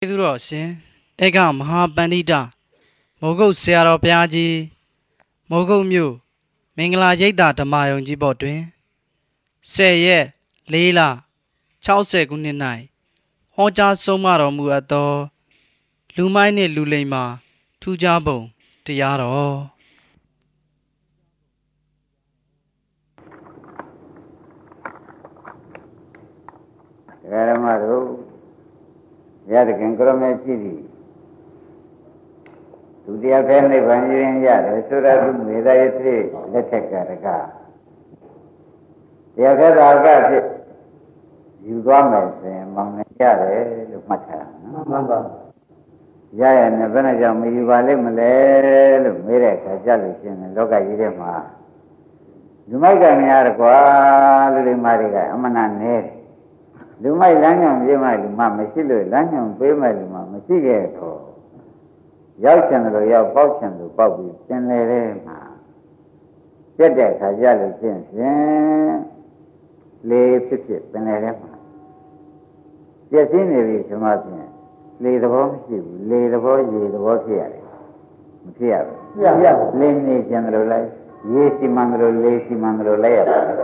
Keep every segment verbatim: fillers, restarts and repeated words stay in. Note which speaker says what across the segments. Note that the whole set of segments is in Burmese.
Speaker 1: သူတော်ရှင်ဧကမဟာပန္တိတမိုးကုတ်ဆရာတော်ဘုရားကြီးမိုးကုတ်မြို့မင်္ဂလာရိပ်သာဓမ္မယုံကြီးဘော်တွင်ဆယ်ရက်လေးလ၆၀ခုနှစ်၌ဟောကြားဆုံးမတော်မူအပ်သောလူမိုက်နှင့်လူလိမ္မာထူးခြားပုံတရားတော်
Speaker 2: ဓမ္မတို့ရတခင်ကရမေရှိသည်ဒုတိယဖဲနိဗ္ဗာန်ရင်ရတယ်ဆိုရသူမေတ္တာရတိလက်ထက်ကရကတရားခက်တာကဖြစ်ယူသွားမယ်ဆိုရင်မောင်နေရတယ်လို့မှတ်ထားတာနော်မှန်ပါရရနဲ့ဘယ်နဲ့ကြောင့်မယူပါလိမ့်မလဲလို့မေးတဲ့အခါကြလို့ရှိရင်လောကကြီးထဲမှာလူမိုက်ကများကွာလူတွေမာတွေကအမနာနေတယ်လူမိုက်လမ်းညွန်ပြေးမှလူမမရှိလို့လမ်းညွန်ပေးမှလူမမရှိခဲ့တော့ရောက်ချင်တယ်လို့ရောက်ပေါက်ချင်လို့ပေါက်ပြီးပြင်လေတဲ့မှာပြက်တဲ့အခါကြလို့ရှိရင်လေဖြစ်ဖြစ်ပြင်လေတဲ့မှာပြည့်စည်နေပြီဆိုမှဖြင့်လေသဘောမရှိဘူးလေသဘောရေသဘောဖြစ်ရတယ်မဖြစ်ရဘူးပြရလေနေချင်တယ်လို့လိုက်ရေစီမံတယ်လို့လေစီမံတယ်လို့လိုက်ရပါတယ်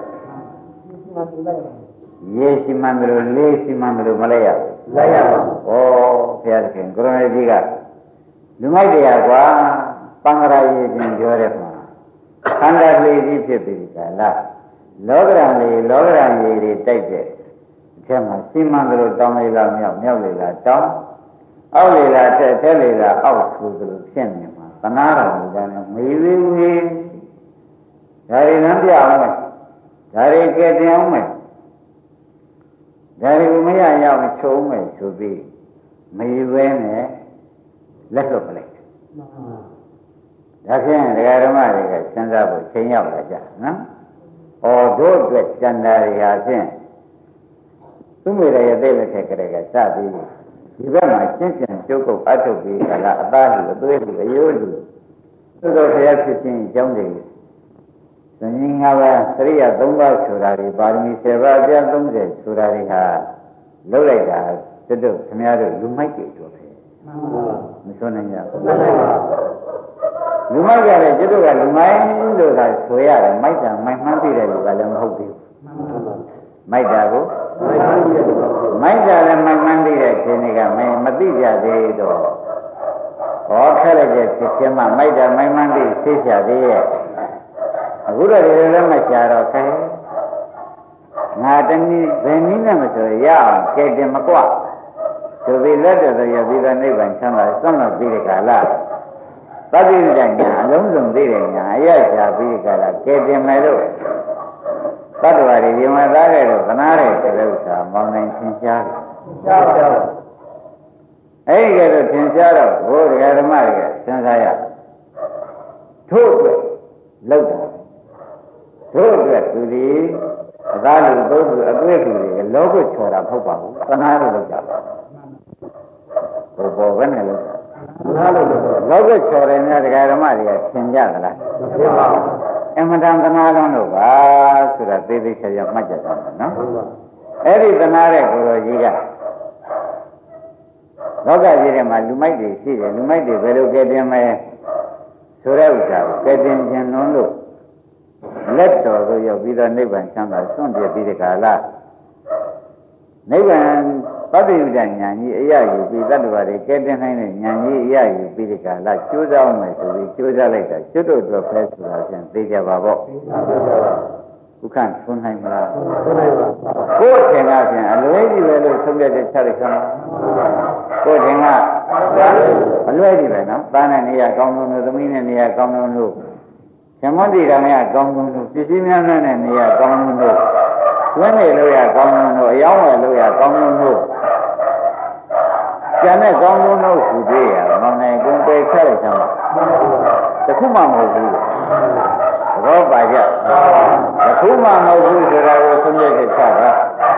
Speaker 2: ရေစီမံတယ်လို့လေစီမံတယ်လို့မလိုက်ရဘူးလိုက်ရပါဘူးဩဘုရားသခင်ကိုရမေကြီးကလူမိုက်တရားကွာပံ္ဂရာရေချင်းပြောတဲ့မှာခန္ဓာလေးကြီးဖြစ်ပြီကလားလောကရံလေးလောကရံရေတွေတိုက်တဲ့အထက်မှာစီမံတယ်လို့တောင်းလေးလားမြောက်မြောက်လေးလားတောင်းအောက်လေးလားထက်ထက်လေးလားအောက်ဆိုသလိုဖြစ်နေမှာသနာတော်မူတယ်မေးဝေးဝေးဒါရီလမ်းပြအောင်မယ်ဒါရီကဲတင်အောင်မယ်ဒါရီမရရောက်ချုံးမယ်ဆိုပြီးမေးဝဲနဲ့လက်လွတ်ပလိုက်ဒါဖြင့်ဒကာဓမ္မတွေကစဉ်းစားဖို့ချိန်ရောက်လာကြနော်။အော်တို့အတွက်စံတာတွေဟာဖြင့်သူမေရရဲ့တဲ့လက်ထက်ကလေးကစပြီးဒီဘက်မှာရှင်းပြန်ကျုပ်ကုတ်အထုတ်ပြီးကလာအသားလူအသွေးလူအယိုးလူသို့တော်ဘုရားဖြစ်ခြင်းအကြောင်းတွေသင်္ကြီး၅ပါးသရိယာ၃ပါးဆိုတာတွေပါရမီ၁၀ပါးအပြည့်၃၀ဆိုတာတွေဟာလောက်လိုက်တာတွတ်တို့ခင်ဗျားတို့လူမိုက်တွေတို့ပဲမဆိုနိုင်ကြဘူးလူမိုက်ကြတဲ့တွတ်တို့ကလူမိုက်လို့သာဆိုရတယ်မိုက်တာမိုက်မှန်းသိတဲ့လူကလည်းမဟုတ်ဘူးမိုက်တာကိုမိုက်တာလည်းမိုက်မှန်းသိတဲ့ခြင်းတွေကမမသိကြသေးတော့ဟောခက်လိုက်တဲ့ဖြစ်ခြင်းမှမိုက်တာမိုက်မှန်းသိသိချသေးရဲ့အခုတော့ဒီလိုလည်းမချတော့ခဲငါတနည်းဘယ်နည်းနဲ့မဆိုရအောင်ကဲတင်မကွဆိုပြီးလက်တော်ရပြီးတော့နိဗ္ဗာန်ချမ်းသာဆွမ်းလို့ပြီးတဲ့ကာလသတိဉာဏ်ညာအလုံးစုံသိတဲ့ညာအရရှာပြီးတဲ့ကာလကဲတင်မယ်လို့သတ္တဝါတွေယမသားတဲ့လို့သနာတဲ့ဒီဥစ္စာမောင်းနိုင်သင်ရှားတယ်ရှားရှားအဲ့ဒီကဲတော့သင်ရှားတော့ဘုရားဓမ္မတွေကစဉ်းစားရထို့အတွက်လောက်တာတို့အတွက်သူဒီအသားလူသုံးသူအတွေ့အကြုံတွေလောဘချော်တာမဟုတ်ပါဘူးသနာလို့လုပ်ကြပါဘယ်ပေါ်ပဲနဲ့လုပ်တာသနာလို့လုပ်တော့လောဘချော်တယ်များတရားဓမ္မတွေကသင်ကြသလားမသိပါဘူးအမှန်တန်သနာလုံးလို့ပါဆိုတာသိသိချာချာမှတ်ကြတာနော်အဲ့ဒီသနာတဲ့ကိုယ်တော်ကြီးကလောကကြီးထဲမှာလူမိုက်တွေရှိတယ်လူမိုက်တွေဘယ်လိုကဲတင်မဲဆိုတဲ့ဥစ္စာကိုကဲတင်ခြင်းလုံးလို့လက်တော်ကိုရောက်ပြီးတော့နိဗ္ဗာန်ချမ်းသာစွန့်ပြပြီးတဲ့ကာလနိဗ္ဗာန်ပဋိဥဒ္ဒဉာဏ်ကြီးအရယူပြီးတတ္တဝါတွေကဲတင်နိုင်တဲ့ဉာဏ်ကြီးအရယူပြီးတဲ့ကာလကျိုးစားအောင်မယ်ဆိုပြီးကျိုးစားလိုက်တာကျွတ်တို့အတွက်ပဲဆိုတာဖြင့်သိကြပါပေါ့ဘုခန့်ဆွနိုင်မလားဆွနိုင်ပါကိုယ်ထင်ကဖြင့်အလွဲကြီးပဲလို့ဆုံးဖြတ်တဲ့ချက်တွေခံကိုယ်ထင်ကအလွဲကြီးပဲနော်သားနဲ့နေရာကောင်းဆုံးလို့သမီးနဲ့နေရာကောင်းဆုံးလို့ဇမတိကလည်းကောင်းဆုံးလို့ပစ္စည်းများများနဲ့နေရာကောင်းဆုံးလို့ဝင်းနေလို့ရကောင်းဆုံးလို့အယောင်းဝယ်လို့ရကောင်းဆုံးလို့ကျန်တဲ့ကောင်းဆုံးလို့သူပြေးရမောင်နိုင်ကုန်ပေခက်လိုက်သမ်းတခုမှမဟုတ်ဘူးဘောပါကြတခုမှမဟုတ်ဘူးဆိုတာကိုသုံးရတဲ့ချက်ပါ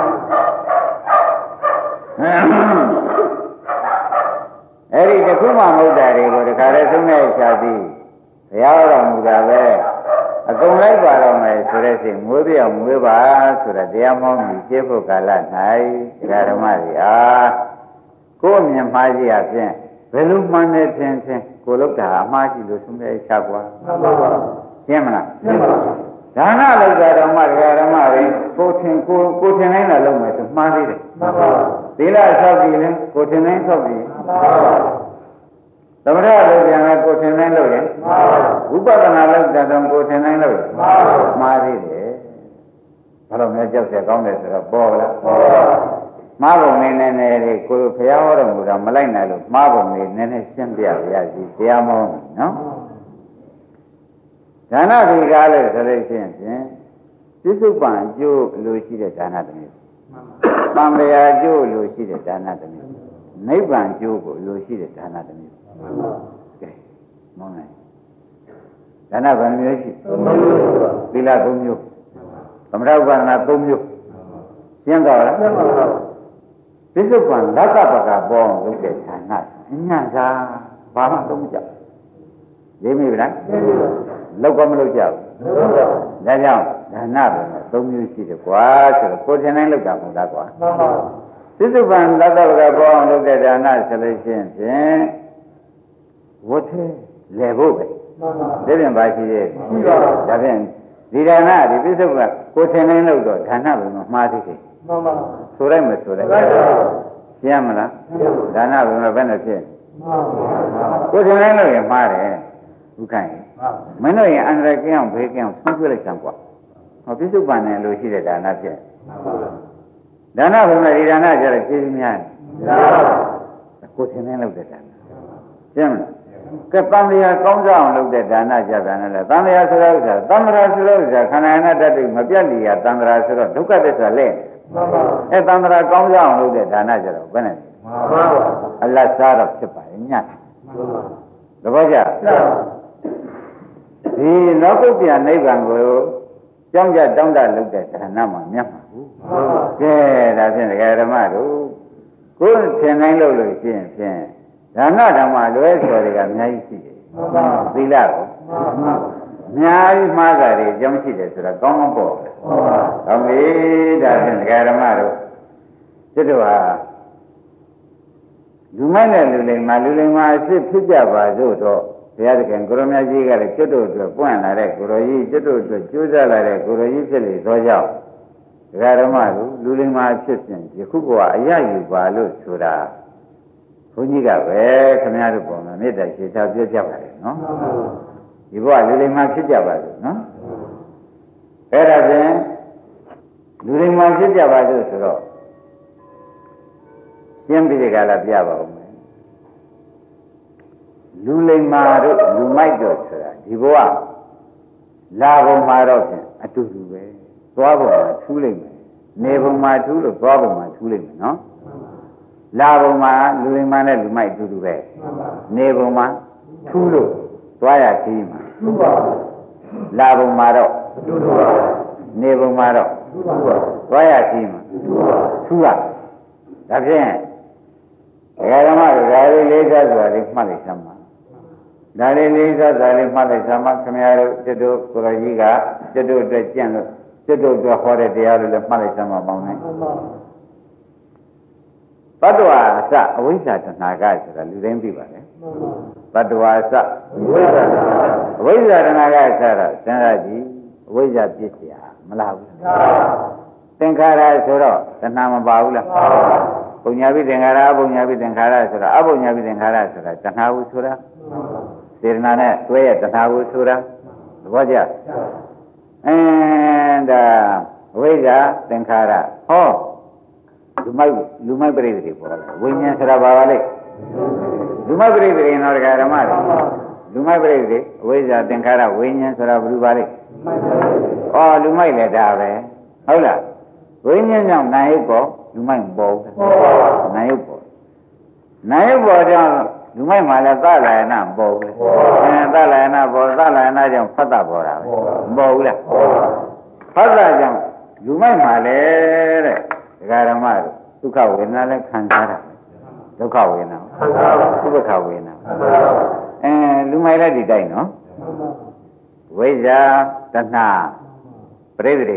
Speaker 2: အဲ့ဒီတခုမှမဟုတ်တာတွေကိုတခါလဲသုံးရချပြီးဘုရားတော်မူတာပဲအကုန်လိုက်ပါတော့မယ်ဆိုတဲ့စိတ်မွေးပြောင်းမွေးပါဆိုတဲ့တရားမောင်းပြီးရှင်းဖို့ကာလ၌ဓမ္မတွေအားကိုယ်မြင်မှားကြီးအပြင်ဘယ်လိုမှန်းနေချင်းချင်းကိုလောက်တာအမှားကြီးလို့ဆုံးဖြတ်ချကွာမှန်ပါပါရှင်းမလားရှင်းပါပါဒါနလောက်တာဓမ္မတရားဓမ္မတွေကိုထင်ကိုကိုထင်နိုင်တာလုပ်မယ်ဆိုမှားသေးတယ်မှန်ပါပါသီလဆောက်ပြီးရင်ကိုထင်နိုင်ဆောက်ပြီးမှန်ပါပါသမထလုပ်ပြန်လဲကိုထင်နိုင်လို့ရင်မှန်ပါပါဝိပဿနာလုပ်တဲ့တော့ကိုထင်နိုင်လို့မှန်ပါပါမှားသေးတယ်ဘာလို့လဲကြောက်ရကောင်းတယ်ဆိုတော့ပေါ်လားမှန်ပါပါမှားပုံနေနေနေလေးကိုဘုရားဟောတော်မူတာမလိုက်နိုင်လို့မှားပုံနေနည်းနည်းရှင်းပြရစီတရားမောင်းနော်ဒါနဒီကားလို့ဆိုလို့ရှိရင်ဖြင့်ပြစ္ဆုတ်ပံအကျိုးလိုရှိတဲ့ဒါနတစ်မျိုးတန်လျာအကျိုးလိုရှိတဲ့ဒါနတစ်မျိုးနိဗ္ဗာန်အကျိုးကိုလိုရှိတဲ့ဒါနတစ်မျိုးကဲမောင်းလိုက်ဒါနဘယ်မျိုးရှိသီလသုံးမျိုးသမထဥပဒနာသုံးမျိုးရှင်းတော့လားပြစ္ဆုတ်ပံလက္ခပကပေါ်လုပ်တဲ့ဒါနအညံ့သာဘာမှသုံးကြရေးမိဗလားလောက်ကမလုပ်ကြဘူးဒါကြောင့်ဒါနပဲသုံးမျိုးရှိတယ်ကွာဆိုတော့ကိုယ်ထင်တိုင်းလုပ်တာမဟုတ်လားကွာမှန်ပါပြစ္ဆုတ်ပံလက္ခပကပေါ်လုပ်တဲ့ဒါနဆိုလို့ရှိရင်ဖြင့်ဝတ်ထဲလဲဖို့ပဲမှန်ပါဒါပြန်ပါရှိသေးရှိပါဒါပြန်ဒီဒါနဒီပြစ္ဆုတ်ကကိုယ်ထင်တိုင်းလုပ်တော့ဒါနပဲမမှားသေးဘူးမှန်ပါဆိုလိုက်မဆိုလိုက်ရှင်းမလားဒါနဘယ်မှာဘယ်နဲ့ဖြစ်ကိုယ်ထင်တိုင်းလုပ်ရင်မှားတယ်ဥက္ကဋ္ဌမင်းတို့ရင်အန္တရာယ်ကင်းအောင်ဘေးကင်းအောင်ဆုံးဖြတ်လိုက်စမ်းကွာဟောပြစ္ဆုတ်ပန်တယ်လို့ရှိတဲ့ဒါနဖြစ်ဒါနဘယ်မှာဒီဒါနကြတော့ကျေးဇူးများတယ်ကိုယ်ထင်တိုင်းလုပ်တဲ့ဒါနရှင်းမလားကဲတန်လျာကောင်းစားအောင်လုပ်တဲ့ဒါနကြတာနဲ့လေတန်လျာဆိုတဲ့ဥစ္စာတန်ត្រာဆိုတဲ့ဥစ္စာခန္ဓာနာတတ်တိမပြတ်လျာတန်ត្រာဆိုတော့ဒုက္ခသစ္စာလဲမှန်ပါအဲတန်ត្រာကောင်းစားအောင်လုပ်တဲ့ဒါနကြတော့ဘယ်နဲ့မှန်ပါအလတ်စားတော့ဖြစ်ပါရဲ့ညတ်မှန်ပါတပည့်ကြဒီလောကုတ္တရာနိဗ္ဗာန်ကိုကြောင်းကြတောင်းတလုပ်တဲ့ဒါနမှာမြတ်မှာဘူးမှန်ပါကဲဒါဖြင့်ဒကာဓမ္မတို့ကိုယ်ထင်တိုင်းလုပ်လို့ရှိရင်ဖြင့်ဒါနဓမ္မလွဲချော်တွေကအများကြီးရှိတယ်မှန်ပါသီလကိုမှန်ပါအများကြီးမှားတာတွေအကြောင်းရှိတယ်ဆိုတော့ကောင်းကောင်းပေါ့မှန်ပါကောင်းပြီဒါဖြင့်ဒကာဓမ္မတို့ကျွတ်တို့ဟာလူမိုက်နဲ့လူလိမ္မာလူလိမ္မာအဖြစ်ဖြစ်ကြပါစို့တော့ဘုရားသခင်ကိုရမကြီးကလည်းကျွတ်တို့အတွက်ပွင့်လာတဲ့ကိုရကြီးကျွတ်တို့အတွက်ကြိုးစားလာတဲ့ကိုရကြီးဖြစ်လေသောကြောင့်ဒကာဓမ္မတို့လူလိမ္မာဖြစ်ပြန်ယခုကအရယူပါလို့ဆိုတာဘုန်းကြီးကပဲခင်ဗျားတို့ပေါ်မှာမေတ္တာရှိတာပြောကြပါလေနော်ဒီဘဝလူလိမ္မာဖြစ်ကြပါစို့နော်အဲ့ဒါဖြင့်လူလိမ္မာဖြစ်ကြပါစို့ဆိုတော့ရှင်းပြီးကြလားပြပါဦးမယ်လူလိမ္မာတို့လူမိုက်တို့ဆိုတာဒီဘဝလာဘုံမှာတော့ဖြင့်အတူတူပဲသွားဘုံမှာထူးလိမ့်မယ်နေဘုံမှာထူးလို့သွားဘုံမှာထူးလိမ့်မယ်နော်လာဘုံမှာလူလိမ္မာနဲ့လူမိုက်အတူတူပဲနေဘုံမှာထူးလို့သွားရခီးမှာထူးပါလာဘုံမှာတော့ထူးပါနေဘုံမှာတော့ထူးပါသွားရခီးမှာထူးပါထူးရဒါဖြင့်ဒကာဓမ္မတို့ဒါလေးလေးစားဆိုတာလေးမှတ်လိုက်စမ်းပါဒါလေးလေးစားဆိုတာလေးမှတ်လိုက်စမ်းပါခင်ဗျားတို့ကျွတ်တို့ကိုရကြီးကကျွတ်တို့အတွက်ကြံ့လို့ကျွတ်တို့အတွက်ဟောတဲ့တရားတွေလည်းမှတ်လိုက်စမ်းပါပေါင်းနေဘတ်တော်အစအဝိဇ္ဇာတဏှာကဆိုတာလူတိုင်းသိပါလေဘတ်တော်အစအဝိဇ္ဇာတဏှာကဆိုတာတော့သင်္ခါကြီးအဝိဇ္ဇာပြစ်เสียမလားဘူးသင်္ခါရဆိုတော့တဏှာမပါဘူးလားပုံညာပိသင်္ခါရအပုံညာပိသင်္ခါရဆိုတာအပုံညာပိသင်္ခါရဆိုတာတဏှာဟုဆိုတာစေတနာနဲ့တွဲရတဏှာဟုဆိုတာသဘောကျအင်းဒါအဝိဇ္ဇာသင်္ခါရဟောလူမိုက်လူမိုက်ပြိတ္တိပေါ်လာဝိညာဉ်ဆိုတာဘာပါလဲလူမိုက်ပြိတ္တိနော်တရားဓမ္မတွေလူမိုက်ပြိတ္တိအဝိဇ္ဇာသင်္ခါရဝိညာဉ်ဆိုတာဘယ်လိုပါလဲအော်လူမိုက်လည်းဒါပဲဟုတ်လားဝိညာဉ်ကြောင့်နာယုတ်ပေါ်လူမိုက်မပေါ်ဘူးနာယုတ်ပေါ်နာယုတ်ပေါ်ကြောင့်လူမိုက်မှာလည်းသလာယနာမပေါ်ဘူးအဲသလာယနာပေါ်သလာယနာကြောင့်ဖတ်တာပေါ်တာပဲမပေါ်ဘူးလားဖတ်တာကြောင့်လူမိုက်မှာလည်းတဲ့ဒကာဓမ္မတို့ဒုက္ခဝေဒနာလည်းခံစားတာဒုက္ခဝေဒနာခံစားပါဒုက္ခဝေဒနာအဲလူမိုက်လည်းဒီတိုင်းနော်ဝိဇ္ဇာတဏှာပရိသေ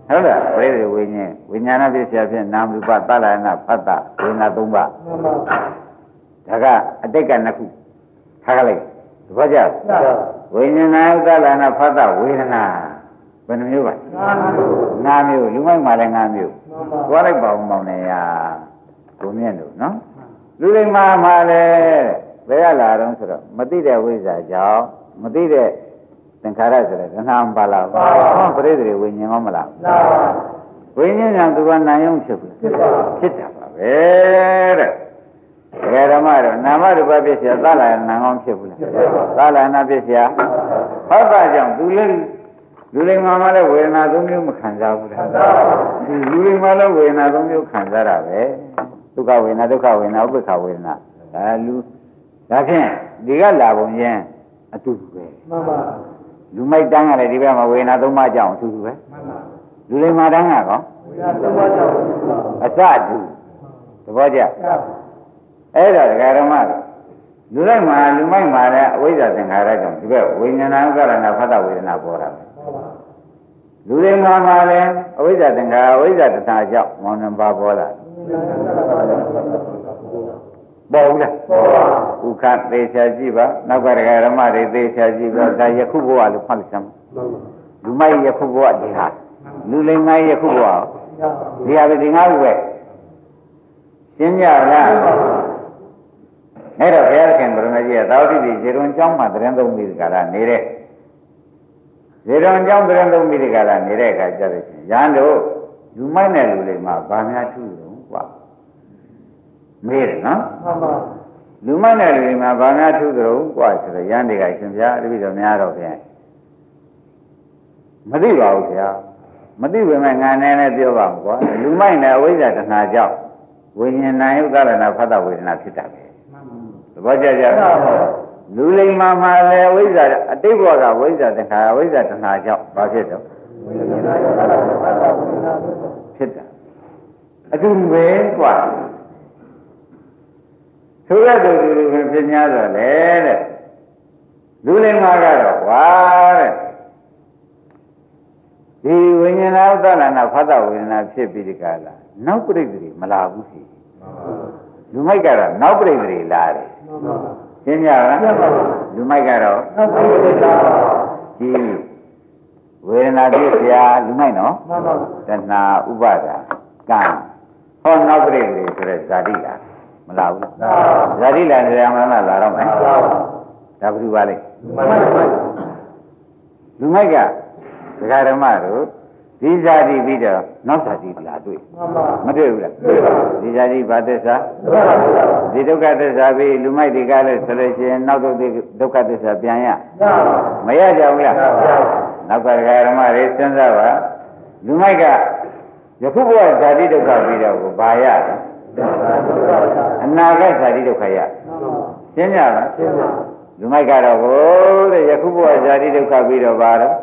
Speaker 2: ဟုတ်လားပရိသေဝိညာဉ်ဝိညာဏပစ္စယဖြင့်နာမ်ရူပသလနာဖတ်တာဝိညာဉ်သုံးပါးဒါကအတိတ်ကနှစ်ခုထားကြလိုက်သဘောကျဝိညာဏသလနာဖတ်တာဝေဒနာဘယ်နှမျိုးပါငါးမျိုးလူမိုက်မှလည်းငါးမျိုးသွားလိုက်ပါဦးမောင်နေရကိုမြင့်တို့နော်လူလိမ္မာမှာလည်းဘယ်ရလာတော့ဆိုတော့မသိတဲ့ဝိဇ္ဇာကြောင့်မသိတဲ့သင်္ခါရဆိုတဲ့ဒနာမပါလားဟောပရိသေဝိညာဉ်မမလားဝိညာဉ်ကြောင့်သူကနာယုံဖြစ်ဘူးဖြစ်တာပါပဲတဲ့ဘယ်ဓမ္မတော့နာမရူပပစ္စယသလနာကောင်းဖြစ်ဘူးလားသလနာပစ္စယဟုတ်တာကြောင့်သူလည်းလူလိမ္မာမှာလည်းဝေဒနာသုံးမျိုးမခံစားဘူးလားလူလိမ္မာလည်းဝေဒနာသုံးမျိုးခံစားတာပဲဒုက္ခဝေဒနာဒုက္ခဝေဒနာဥပ္ပခဝေဒနာဒါလူဒါဖြင့်ဒီကလာပုံရင်အတူတူပဲမှန်ပါလူမိုက်တန်းကလည်းဒီဘက်မှာဝေဒနာသုံးပါးကြောင့်အတူတူပဲမှန်ပါလူလိမ္မာတန်းကကောဝေဒနာသုံးပါးကြောင့်အစအတူသဘောကျအဲ့ဒါဒကာရမလူလိုက်မှာလူမိုက်မှာလည်းအဝိဇ္ဇာသင်္ခါရကြောင့်ဒီဘက်ဝိညာဏဥက္ကရဏဖတ်တာဝေဒနာပေါ်တာပဲလူလိမ္မာမှာလည်းအဝိဇ္ဇာသင်္ခါရအဝိဇ္ဇာတဏှာကြောင့်မောင်နှံပါပေါ်လာပေါ်ဘူးလားပေါ်ပါဥက္ခသေချာကြည့်ပါနောက်ကဒကာရမတွေသေချာကြည့်ပါဒါယခုဘဝလို့ဖတ်လိုက်စမ်းလူမိုက်ယခုဘဝဒီဟာလူလိမ္မာယခုဘဝဒီဟာပဲဒီငါ့ဘဝရှင်းကြလားအဲ့တော့ဘုရားခင်ဗရမကြီးကသာဝတိတိဇေရွန်ကျောင်းမှာတရင်သုံးမိဒီကလာနေတဲ့ဇေရွန်ကျောင်းတရင်သုံးမိဒီကလာနေတဲ့အခါကျတော့ရဟန်းတို့လူမိုက်တဲ့လူတွေမှာဗာများထူးတယ်ကွာမေးတယ်နော်မှန်ပါလူမိုက်တဲ့လူတွေမှာဗာများထူးတယ်ကွာဆိုတော့ရဟန်းတွေကရှင်ဗျာတပည့်တော်များတော့ဗျာမသိပါဘူးဗျာမသိပေမဲ့ငါနဲ့လည်းပြောပါမှာကွာလူမိုက်တဲ့အဝိဇ္ဇာတဏှာကြောင့်ဝိညာဉ်နာယုတ်ကရဏဖတ်တာဝေဒနာဖြစ်တာပဲသဘောကျကြလူလိမ္မာမှာလည်းဝိဇ္ဇာအတိတ်ဘဝကဝိဇ္ဇာသင်္ခါရဝိဇ္ဇာတဏှာကြောင့်ဘာဖြစ်တော့ဖြစ်တာအတူပဲကွာဆိုရတဲ့လူတွေဖြစ်냐တော့လေတဲ့လူလိမ္မာကတော့ကွာတဲ့ဒီဝိညာဏဥဒ္ဒလနာဖတ်တာဝေဒနာဖြစ်ပြီးဒီကလာနောက်ပြိတ္တိမလာဘူးစီလူမိုက်ကတော့နောက်ပြိတ္တိလာတယ်ရှင်းကြလားလူမိုက်ကတော့နောက်ပြိတ္တိလာဒီဝေဒနာပြည့်စရာလူမိုက်နော်တဏှာဥပါဒါကံဟောနောက်ပြိတ္တိဆိုတဲ့ဇာတိလားမလာဘူးဇာတိလာနေရမလားလာတော့မယ်ဒါဘယ်လိုပါလဲလူမိုက်ကဒကာဓမ္မတို့ဒီဇာတိပြီးတော့နောက်ဇာတိလာတွေ့မတွေ့ဘူးလားဒီဇာတိဘာသစ္စာဒီဒုက္ခသစ္စာပြီးလူမိုက်တွေကလည်းဆိုလို့ရှိရင်နောက်ဒုက္ခသစ္စာပြန်ရမရကြဘူးလားနောက်ကဒကာဓမ္မတွေစဉ်းစားပါလူမိုက်ကယခုဘဝဇာတိဒုက္ခပြီးတော့ကိုဘာရအနာဂတ်ဇာတိဒုက္ခရရှင်းကြလားလူမိုက်ကတော့ဟိုတဲ့ယခုဘဝဇာတိဒုက္ခပြီးတော့ဘာတော့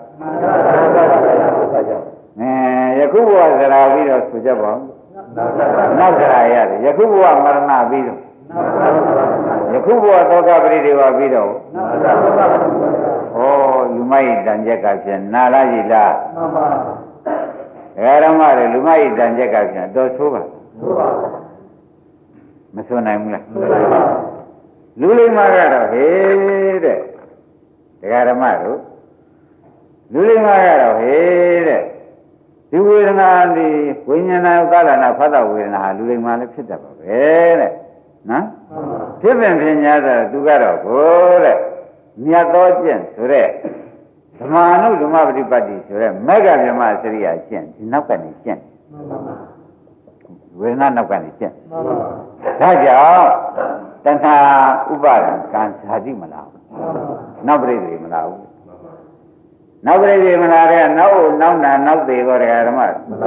Speaker 2: အဲယခုဘဝဇရာပြီးတော့ဆိုကြပါဦးနောက်ဇရာရတယ်ယခုဘဝမရဏပြီးတော့ယခုဘဝသောကပရိဒေဝပြီးတော့ဩလူမိုက်တန်ချက်ကဖြင့်နာလာကြီးလားမှန်ပါဓမ္မတွေလူမိုက်တန်ချက်ကဖြင့်တော်ဆိုးပါဆိုးပါမဆိုးနိုင်ဘူးလားလူလိမ္မာကတော့ဟေးတဲ့ဓမ္မတို့လူလိမ္မာကတော့ဟေးတဲ့ဒီဝေဒနာဒီဝိညာဏကာလနာဖတ်တာဝေဒနာဟာလူလိမ္မာလည်းဖြစ်တတ်ပါပဲတဲ့နော်ဖြစ်ပင်ဖြစ်냐ဆိုသူကတော့ကိုတဲ့မြတ်သောကျင့်ဆိုတဲ့ဓမ္မနုဓမ္မပฏิပတ်တိဆိုတဲ့မဂ္ဂဗြဟ္မစရိယာကျင့်ဒီနောက်ကနေကျင့်ဝေဒနာနောက်ကနေကျင့်ဒါကြောင့်တဏှာဥပါဒံကံဇာတိမလားနောက်ပြိတိမလားဘူးနောက်ပြိတိမလားတဲ့နောက်နောက်နာနောက်သေးတော့ဓမ္မ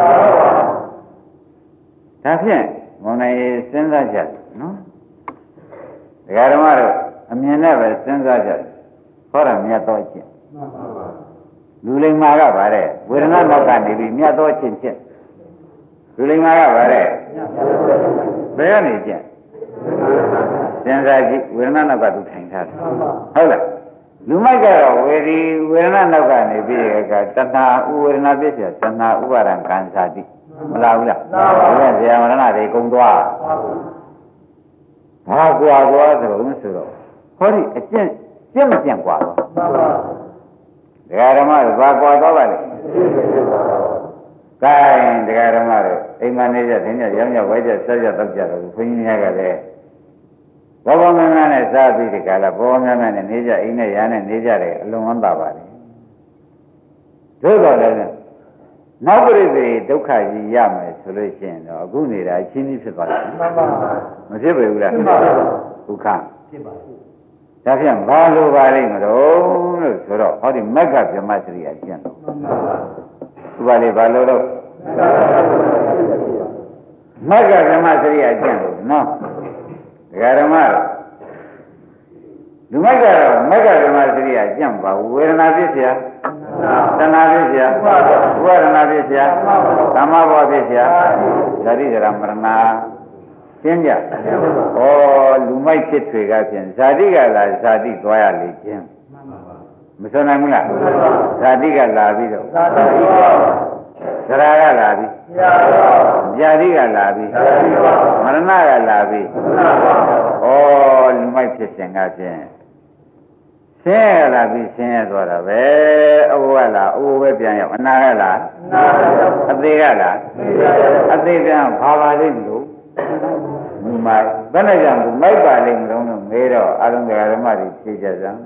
Speaker 2: ဒါဖြင့်မောင်နိုင်စဉ်းစားကြနော်ဓမ္မတို့အမြင်နဲ့ပဲစဉ်းစားကြဟောတာမြတ်သောအချင်းလူလိမ္မာကဗါတဲ့ဝေဒနာနောက်ကနေပြီးမြတ်သောအချင်းချင်းလူလိမ္မာကဗါတဲ့ဘယ်ကနေကျင့်စဉ်းစားကြည့်ဝေဒနာနောက်ကသူထိုင်ထားတယ်ဟုတ်လားလူမိုက်ကတော့ဝေဒီဝေဒနာနောက်ကနေပြီးရကတဏှာဥဝေဒနာပြည့်စုံတဏှာဥပါဒံကံစာတိမလားဘူးလားဒါကဇာမရဏတွေကုံသွားဘာကွာသွားဆိုတော့ဆိုတော့ဟောဒီအကျင့်ကျင့်မကျင့်ကွာတော့ဒကာဓမ္မတွေဘာကွာသွားပါလဲကဲဒကာဓမ္မတွေအိမ်မနေကြတင်းကြရောင်းကြဝဲကြဆက်ကြတော့ကြတော့ဘုန်းကြီးများကလည်းဘောဘောများများနဲ့စားပြီးဒီကလာဘောဘောများများနဲ့နေကြအိမ်နဲ့ရာနဲ့နေကြတယ်အလွန်ဝမ်းသာပါလေတို့တော့လည်းနောက်ပြိသေဒုက္ခကြီးရမယ်ဆိုလို့ရှိရင်တော့အခုနေတာအချင်းကြီးဖြစ်သွားတယ်မှန်ပါမဖြစ်ပေဘူးလားဖြစ်ပါဘူးဒုက္ခဖြစ်ပါဘူးဒါဖြင့်ဘာလို့ပါလိမ့်မလို့လို့ဆိုတော့ဟောဒီမက္ခဗြဟ္မစရိယကျင့်တော့ဥပါလေဘာလို့တော့မက္ခဗြဟ္မစရိယကျင့်လို့နော်ဒကာဓမ္မလူမိုက်ကတော့မက္ခဗြဟ္မစရိယကျင့်ပါဝေဒနာဖြစ်เสียတဏှာဖြစ်เสียဝါဒနာဖြစ်เสียကာမဘောဖြစ်เสียဇာတိဇရာမရဏရှင်းကြဩလူမိုက်ဖြစ်ထွေကဖြင့်ဇာတိကလာဇာတိသွားရလေခြင်းမစွမ်းနိုင်ဘူးလားဇာတိကလာပြီးတော့ဇရာကလာပြီးဇာတိကလာပြီးမရဏကလာပြီးဩလူမိုက်ဖြစ်ခြင်းကဖြင့်ဆင်းရဲလာပြီးဆင်းရဲသွားတာပဲအဘဝလာအဘဝပဲပြန်ရောက်အနာကလာအသေးကလာအသေးပြန်ဘာပါလိမ့်မလို့ဒီမှာဘယ်နဲ့ကြောင့်မိုက်ပါလိမ့်မလို့မေးတော့အလုံးတရားဓမ္မတွေဖြေကြစမ်း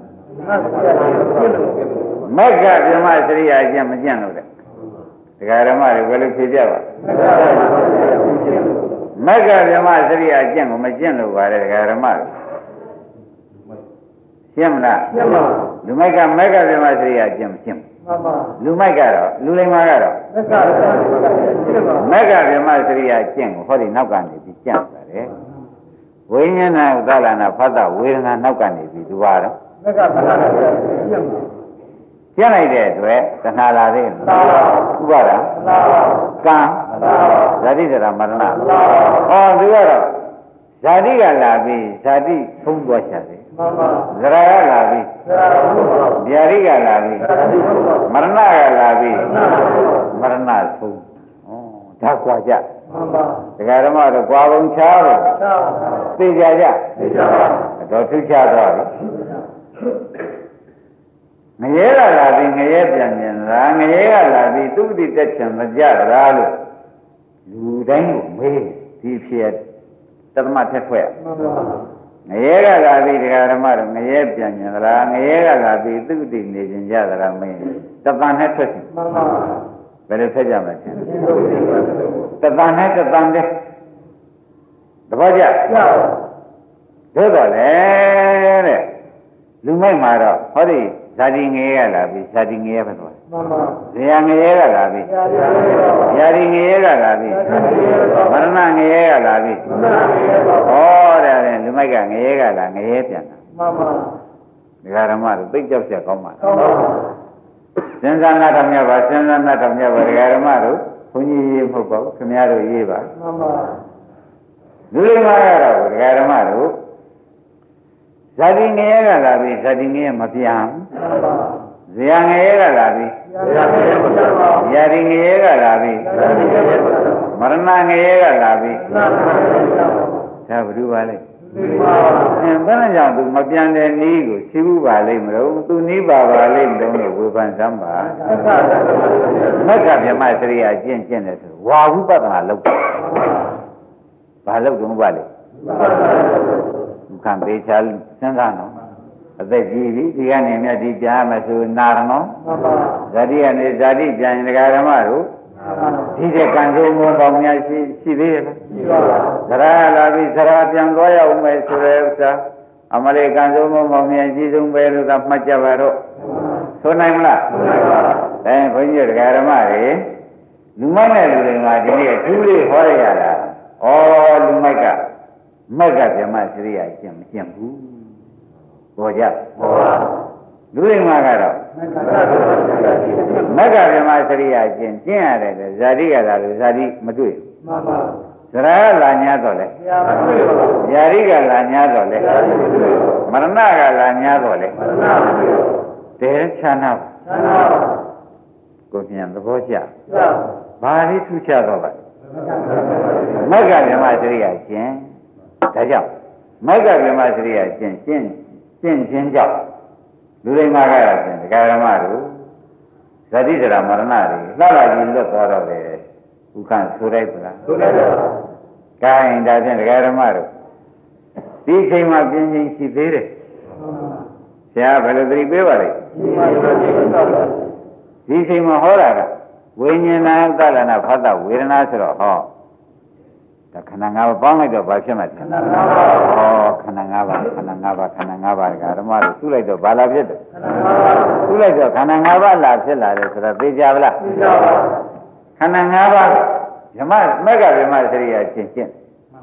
Speaker 2: မက္ခဗြဟ္မစရိယာကျင့်မကျင့်လို့တဲ့တရားဓမ္မတွေဘယ်လိုဖြေကြပါမက္ခဗြဟ္မစရိယာကျင့်ကိုမကျင့်လို့ပါတဲ့တရားဓမ္မတွေရှင်းမလားရှင်းပါလူမိုက်ကမက္ခဗြဟ္မစရိယာကျင့်မကျင့်မှန်ပါလူမိုက်ကတော့လူလိမ္မာကတော့မက္ခဗြဟ္မစရိယာကျင့်ကိုဟောဒီနောက်ကနေပြီးကျင့်ပါတယ်ဝိညာဏဥဒ္ဒလနာဖတ်တာဝေဒနာနောက်ကနေပြီးသူပါတော့မက္ခဗြဟ္မစရိယာကျင့်ပါကျင့်လိုက်တဲ့အတွက်တဏှာလာသေးတယ်ဥပါဒံကံဇာတိဇရာမရဏဟောသူကတော့ဇာတိကလာပြီးဇာတိသုံးသွားချတယ်ဇရာကလာပြီးဗျာတိကလာပြီးမရဏကလာပြီးမရဏသုံးဩဒါကွာကြဒကာဓမ္မတို့ကွာပုံချားတော့သိကြကြသိကြပါတော့သူချသွားပြီငရဲကလာပြီးငရဲပြန်ပြန်လားငရဲကလာပြီးသူတိတက်ချင်မကြတာလို့လူတိုင်းကိုမေးဒီဖြစ်တသမထက်ဖွဲ့ငရဲကလာပြီးဒကာဓမ္မတို့ငရဲပြန်ပြန်လားငရဲကလာပြီးသူတိနေခြင်းကြသလားမင်းတပန်နဲ့ထွက်ရှင်ဘယ်လိုဆက်ကြမလဲတပန်နဲ့တပန်တဲ့တပည့်ကြတို့တော့လေတဲ့လူမိုက်မှာတော့ဟောဒီဇာတိငရဲကလာပြီးဇာတိငရဲပဲသွားမှန်ပါဇရာငရဲကလာပြီးဇာတိငရဲကလာပြီးမရဏငရဲကလာပြီးဟောတယ်လေလူမိုက်ကငရဲကလာငရဲပြန်တာမှန်ပါဒီဃာရမတို့သိကြောက်ချက်ကောင်းပါလားစဉ်းစားနာတော်မြတ်ပါစဉ်းစားနာတော်မြတ်ပါဒီဃာရမတို့ဘုန်းကြီးရေးမဟုတ်ပါဘူးခင်ဗျားတို့ရေးပါမှန်ပါလူတွေမှာကတော့ဒီဃာရမတို့ဇာတိငရဲကလာပြီးဇာတိငရဲမပြန်ဇရာငရဲကလာပြီးဇာတိငရဲကလာပြီးမရဏငရဲကလာပြီးဒါဘယ်လိုပါလဲအင်းဘယ်နဲ့ကြောင့်သူမပြန်တဲ့နည်းကိုရှိဘူးပါလိမ့်မလို့သူနည်းပါပါလိမ့်မလို့ဝေဖန်စမ်းပါမက္ခဗြဟ္မစရိယာကျင့်ကျင့်တယ်ဆိုဝါဝိပဿနာလုပ်တယ်ဘာလုပ်တုံးပါလဲခံသေးချာစဉ်းစားနော်အသက်ကြီးပြီဒီကနေမြတ်ဒီပြန်မယ်ဆိုနာရနော်ဇာတိကနေဇာတိပြန်ရင်ဒကာဓမ္မတို့ဒီတဲ့ကံကြိုးမပေါင်းများရှိရှိသေးရဲ့လားရှိပါပါဇရာလာပြီးဇရာပြန်သွားရအောင်မယ်ဆိုတဲ့ဥစ္စာအမလေးကံကြိုးမပေါင်းများကြီးဆုံးပဲလို့သာမှတ်ကြပါတော့ဆိုနိုင်မလားဆိုနိုင်ပါအဲဘုန်းကြီးဒကာဓမ္မတွေလူမိုက်တဲ့လူတွေကဒီနေ့အထူးလေးဟောရရတာဩလူမိုက်ကမက္ခဗြဟ္မစရိယာကျင့်မကျင့်ဘူးပေါ်ကြပေါ်ပါလူတွေမှာကတော့မက္ခဗြဟ္မစရိယာကျင့်ကျင့်ရတယ်ဇာတိကလာလို့ဇာတိမတွေ့မှန်ပါဇရာကလာ냐တော့လေဇာတိကလာ냐တော့လေမရဏကလာ냐တော့လေတဲချာနာကိုပြန်သဘောကျဘာလေးထူးခြားတော့ပါမက္ကဗြဟ္မစရိယကျင့်ဒါကြောင့်မက္ကဗြဟ္မစရိယကျင့်ကျင့်ကျင့်ခြင်းကြောင့်လူတွေမှာကတော့ဖြင့်ဒကာရမတို့ဇတိဒရာမရဏတွေလှလာကြီးလွတ်သွားတော့တယ်ဥက္ကဆိုလိုက်ပလားဆိုလိုက်ပါ။ကိုင်းဒါဖြင့်ဒကာရမတို့ဒီချိန်မှာပြင်းချင်းရှိသေးတယ်။ဆရာဘယ်လိုသတိပေးပါလဲ။ဒီချိန်မှာဟောတာကဝိညာဏသလနာဖတ်တာဝေဒနာဆိုတော့ဟောဒါခန္ဓာ၅ပါးပေါင်းလိုက်တော့ဘာဖြစ်မှာလဲခန္ဓာ၅ပါးဟောခန္ဓာ၅ပါးခန္ဓာ၅ပါးခန္ဓာ၅ပါးကဓမ္မတို့သူ့လိုက်တော့ဘာလာဖြစ်တယ်ခန္ဓာ၅ပါးသူ့လိုက်တော့ခန္ဓာ၅ပါးလာဖြစ်လာတယ်ဆိုတော့သိကြပါလားသိကြပါခန္ဓာ၅ပါးဓမ္မမက္ကဗြဟ္မစရိယရှင်းရှင်း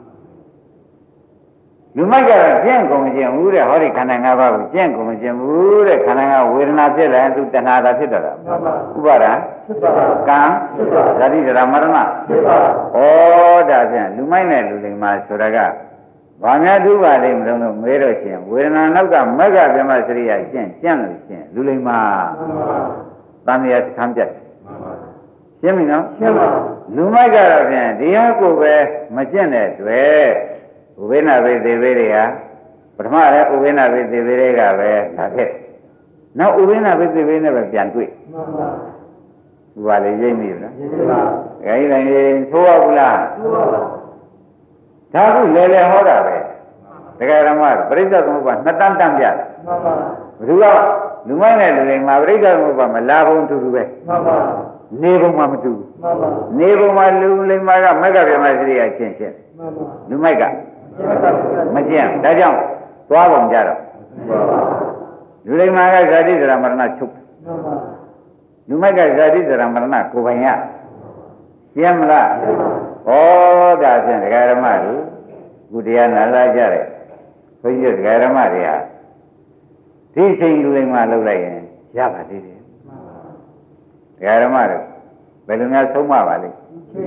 Speaker 2: လူမိုက်ကတော့ကျင့်ကုန်ခြင်းဘူးတဲ့ဟောဒီခန္ဓာ၅ပါးကိုကျင့်ကုန်ခြင်းဘူးတဲ့ခန္ဓာကဝေဒနာဖြစ်တယ်သူတဏှာတာဖြစ်တော့တာဥပါဒံကံဇတိဒရာမရဏဩဒါဖြင့်လူမိုက်နဲ့လူလိမ္မာဆိုတာကဘာများဒုပါလိမ့်မလို့လို့မေးတော့ရှင်ဝေဒနာနောက်ကမက္ကဗြဟ္မစရိယကျင့်ကျင့်လို့ရှင်လူလိမ္မာတန်မြတ်ခံပြတ်ရှင်းပြီနော်ရှင်းပါလူမိုက်ကတော့ဖြင့်ဒီဟာကိုပဲမကျင့်တဲ့တွေ့ဥပိ္ပနာဝိသေဝေတွေကပထမလည်းဥပိ္ပနာဝိသေဝေတွေကပဲဒါဖြစ်နောက်ဥပိ္ပနာဝိသေဝေနဲ့ပဲပြန်တွေ့မှန်ပါဘူးဘာလဲရိပ်မိလားရိပ်ပါခိုင်းတိုင်းသိုးရဘူးလားသိုးပါပါဒါခုလဲလဲဟောတာပဲတကယ်ဓမ္မပရိစ္ဆေသမုပ္ပါနှစ်တန်းတန်းပြတယ်မှန်ပါဘယ်သူကလူမိုက်နဲ့လူလိမ္မာပရိစ္ဆေသမုပ္ပါမလာဘုံတူတူပဲမှန်ပါနေဘုံမှာမတူဘူးမှန်ပါနေဘုံမှာလူလိမ္မာကမက္ကဗြဟ္မစရိယချင်းချင်းမှန်ပါလူမိုက်ကမကျင့်ဒါကြောင့်သွားပုံကြတော့လူလိမ္မာကဇာတိဇရာမရဏချုပ်လူမိုက်ကဇာတိဇရာမရဏကိုပိုင်ရရှင်းမလားဩဒါဖြင့်ဒကာရမတို့ခုတရားနာလာကြတယ်ဘုန်းကြီးဒကာရမတွေဟာဒီချိန်လူလိမ္မာလောက်လိုက်ရင်ရပါသေးတယ်ဒကာရမတို့ဘယ်လိုများဆုံးမပါလိမ့်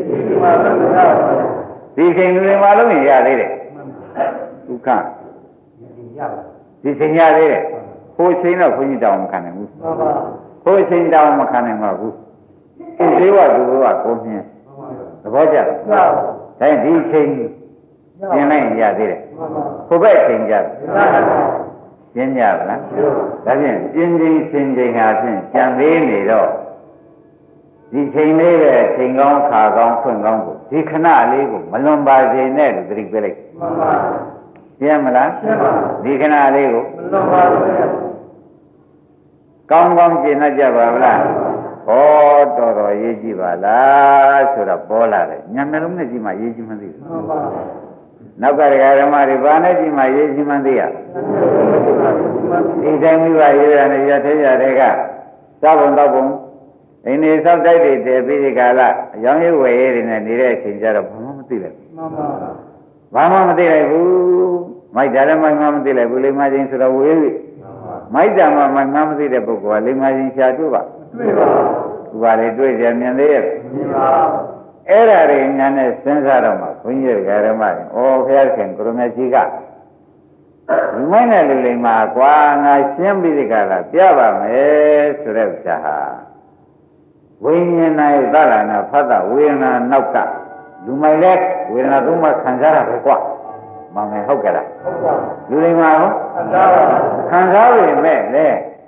Speaker 2: ဒီချိန်လူလိမ္မာလုံးရင်ရသေးတယ်ဒုက္ခဒီချိန်ရသေးတယ်ခိုးချိန်တော့ခွင့်ကြီးတောင်းမခံနိုင်ဘူးခိုးချိန်တောင်းမခံနိုင်ပါဘူးဒီသေးဝသူကကိုမြင်သဘောကျတယ်ဒါဒီချိန်ပြင်လိုက်ရသေးတယ်ခိုးဘက်ချိန်ကြတယ်ရှင်းကြပါလားဒါဖြင့်ပြင်းချင်းရှင်းချိန်ဟာဖြင့်ကြံသေးနေတော့ဒီချိန်လေးပဲချိန်ကောင်းခါကောင်းဖွင့်ကောင်းကိုဒီခဏလေးကိုမလွန်ပါစေနဲ့လို့သတိပေးလိုက်မှန်ပါရှင်းမလားရှင်းပါဒီခဏလေးကိုမလွန်ပါဘူးကောင်းကောင်းကျင့်ကြပါဗလားဟောတော်တော်ရေးကြည့်ပါလားဆိုတော့ပေါ်လာတယ်ညနှလုံးနဲ့ကြည့်မှရေးကြည့်မှသိတယ်မှန်ပါနောက်ကဓမ္မတွေဘာနဲ့ကြည့်မှရေးကြည့်မှသိရဒီတိုင်းမိဘရေးရတဲ့ရသေးရတဲ့ကသောဘုံသောဘုံအိနေသောက်တိုက်တွေတည်ပြီးဒီကာလအယောင်ရွယ်ရေးတွေနဲ့နေတဲ့အချိန်ကျတော့ဘာမှမသိလိုက်ဘူးမှန်ပါဘာမှမသိလိုက်ဘူးမိုက်တာလည်းမိုက်မှမသိလိုက်ဘူးလိမ္မာချင်းဆိုတော့ဝေးပြီမိုက်တာမှမိုက်မှမသိတဲ့ပုဂ္ဂိုလ်ကလိမ္မာချင်းရှားတွေ့ပါတွေ့ပါသူကလည်းတွေ့ကြမြင်သေးရဲ့မြင်ပါအဲ့ဒါတွေညာနဲ့စဉ်းစားတော့မှဘုန်းကြီးဓမ္မတွေဩဘုရားခင်ကိုရမကြီးကလူမိုက်နဲ့လူလိမ္မာကွာငါရှင်းပြီးဒီကာလပြပါမယ်ဆိုတဲ့ဥစ္စာဟာဝိညာဉ်၌သလနာဖတ်တာဝေဒနာနောက်ကလူမိုက်လက်ဝေဒနာသုံးပါးခံစားရပဲကွာမောင်ငယ်ဟုတ်ကြလားဟုတ်ပါလူလိမ္မာရောခံစားပါခံစားပေမဲ့လေ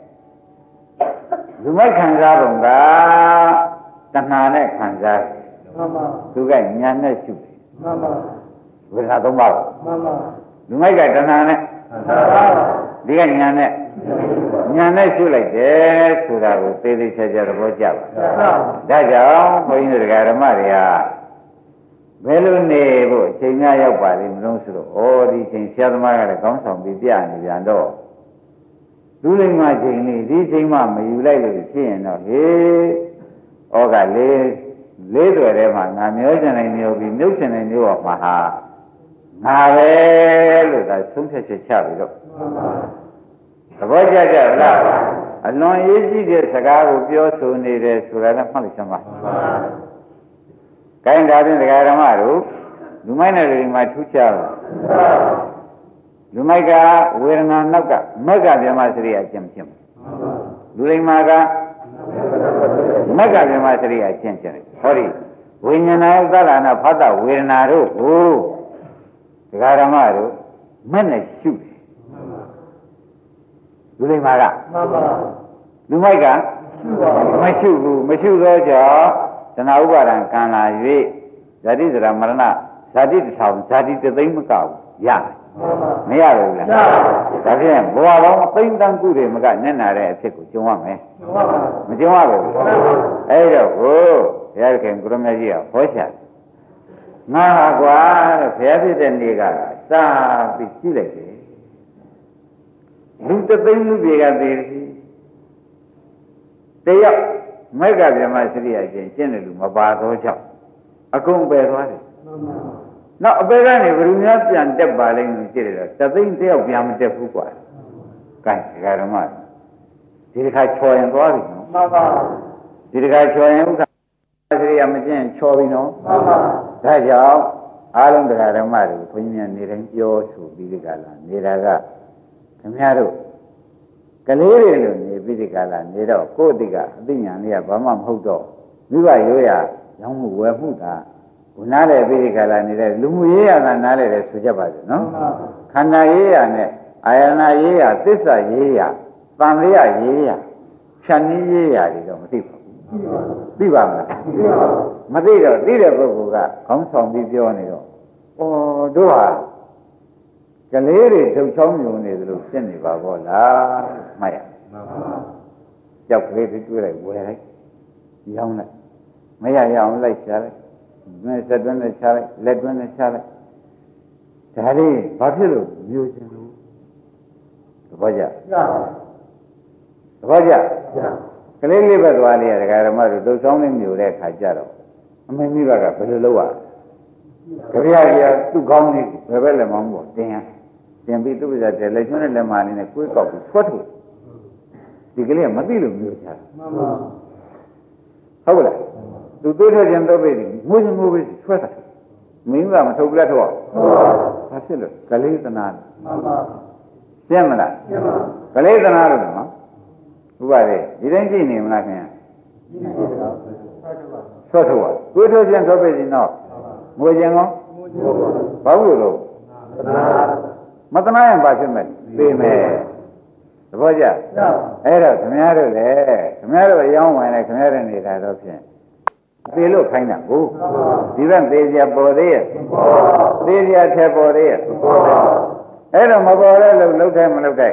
Speaker 2: လူမိုက်ခံစားပုံကတဏှာနဲ့ခံစားမှန်ပါသူကညာနဲ့ရှုတယ်မှန်ပါဝေဒနာသုံးပါးမှန်ပါလူမိုက်ကတဏှာနဲ့ခံစားပါဒီကညာနဲ့ညာနဲ့ရှုလိုက်တယ်ဆိုတာကိုသေသေးချာချာသဘောကျပါဒါကြောင့်ဘုန်းကြီးတို့ဓမ္မတွေဟာဘယ်လိုနေဖို့အချိန်များရောက်ပါလိမ့်မလို့ဆိုတော့ဩဒီချိန်ဆရာသမားကလည်းကောင်းဆောင်ပြီးပြနေပြန်တော့လူလိမ္မာချိန်လေးဒီချိန်မှမယူလိုက်လို့ဖြစ်ရင်တော့ဟေးဩကလေးလေးတွေထဲမှာငါမျိုးချင်နေမျိုးပြီးမြုပ်ချင်နေမျိုးတော့မှာဟာငါပဲလို့သာဆုံးဖြတ်ချက်ချပြီးတော့သဘောကျကြလားအလွန်ရေးကြည့်တဲ့စကားကိုပြောဆိုနေတယ်ဆိုတာလည်းမှတ်လိုက်စမ်းပါကိုင်းဒါဖြင့်ဒကာဓမ္မတို့လူမိုက်နဲ့လူမိုက်ထူးခြားတယ်လူမိုက်ကဝေဒနာနောက်ကမက္ကဗြဟ္မစရိယအကျင့်မဖြစ်ဘူးလူလိမ္မာကမက္ကဗြဟ္မစရိယကျင့်ကြတယ်ဟောဒီဝိညာဏယသလနာဖတ်တဝေဒနာတို့ဟိုဒကာဓမ္မတို့မဲ့နဲ့ရှုတယ်လူလိမ္မာကမှန်ပါလူမိုက်ကမရှုဘူးမရှုသောကြောင့်တဏှာဥပါဒံကံလာ၍ဇာတိစရာမရဏဇာတိတစ်ထောင်ဇာတိတစ်သိန်းမကဘူးရမရဘူးလားဒါဖြင့်ဘဝပေါင်းသိန်းတန်းကုတွေမကနက်နာတဲ့အဖြစ်ကိုကြုံရမယ်မကြုံရဘူးအဲ့တော့ကိုဘုရားခင်ကိုရမကြီးကဟောချငါဟာကွာတဲ့ဘုရားဖြစ်တဲ့နေ့ကစာပြီးကြည့်လိုက်တယ်လူတစ်သိန်းလူတွေကသေးတယ်တယောက်မက္ကဗြဟ္မစရိယကျင့်ကျင့်တယ်လူမပါတော့ကြောင့်အကုန်ပယ်သွားတယ်နောက်အပေကနေဘယ်သူများပြန်တက်ပါလိမ့်လို့ကြည့်ရတော့တသိန်းတယောက်ပြန်မတက်ဘူးကွာကဲဒကာဓမ္မဒီတစ်ခါချော်ရင်သွားပြီနော်မှန်ပါဒီတစ်ခါချော်ရင်ဥက္ကဋ္ဌစရိယမကျင့်ချော်ပြီနော်မှန်ပါဒါကြောင့်အားလုံးဒကာဓမ္မတွေဘုန်းကြီးများနေတိုင်းပြောဆိုပြီးဒီကလာနေတာကခင်ဗျားတို့ကလေးတွေလိုနေပြီးဒီကလာနေတော့ကိုယ့်အတိကအသိဉာဏ်လေးကဘာမှမဟုတ်တော့မိဘရိုးရာရောင်းမှုဝယ်မှုတာဘုနားလေပြီးဒီကလာနေတဲ့လူမှုရေးရတာနားလေတယ်ဆိုကြပါစို့နော်ခန္ဓာရေးရနဲ့အာယနာရေးရသစ္စာရေးရသံဃာရေးရဖြဏ္ဏရေးရတွေတော့မသိပါဘူးသိပါမလားမသိတော့သိတဲ့ပုဂ္ဂိုလ်ကခေါင်းဆောင်ပြီးပြောနေတော့ဩတို့ဟာကလေးတွေထုတ်ချောင်းမြုံနေသလိုဖြစ်နေပါဘောလားမှတ်ရကြောက်ကလေးတွေတွေ့လိုက်ဝယ်လိုက်ရောင်းလိုက်မရရအောင်လိုက်ရှာလိုက်မဲစက်တွန်းနဲ့ရှာလိုက်လက်တွန်းနဲ့ရှာလိုက်ဒါလေးဘာဖြစ်လို့မျိုးချင်းလို့သဘောကျသဘောကျကလေးလေးပဲသွားနေရဒကာဓမ္မတို့ထုတ်ချောင်းလေးမျိုးတဲ့ခါကြတော့အမေမိဘကဘယ်လိုလုပ်ရကြပြရသူ့ကောင်းလေးဘယ်ဘက်လက်မောင်းပေါ်တင်ရတင်ပြီးသူ့ပြတဲ့လက်ကျွန်းနဲ့လက်မလေးနဲ့ကိုယ်ကောက်ပြီးဆွတ်ထုတ်ဒီကလေးကမသိလို့မျိုးချတာမှန်ပါဟုတ်ကဲ့သူတွေးထွက်ခြင်းတော့ပြီငိုးချင်ငိုးပြီဆွဲတာမင်းကမထုတ်ပြတ်တော့ဘာဖြစ်လို့ကလေးသနာမှန်ပါရှင်းမလားရှင်းပါကလေးသနာလို့နော်ဥပါလေဒီတိုင်းကြည့်နေမလားခင်ဗျာဆွတ်ထုတ်ပါတွေးထွက်ခြင်းတော့ပြီနော်ငိုချင်ကောဘာလို့လို့မတနာရင်ဘာဖြစ်မဲ့သိမယ်သဘောကျအဲ့တော့ခင်ဗျားတို့လေခင်ဗျားတို့အယောင်းဝင်လေခင်ဗျားတို့နေတာတော့ဖြင့်သေလို့ခိုင်းတာကိုဒီဘက်သေကြပေါ်သေးရဲ့သေကြထက်ပေါ်သေးရဲ့အဲ့တော့မပေါ်တဲ့လို့လှုပ်တယ်မလှုပ်တဲ့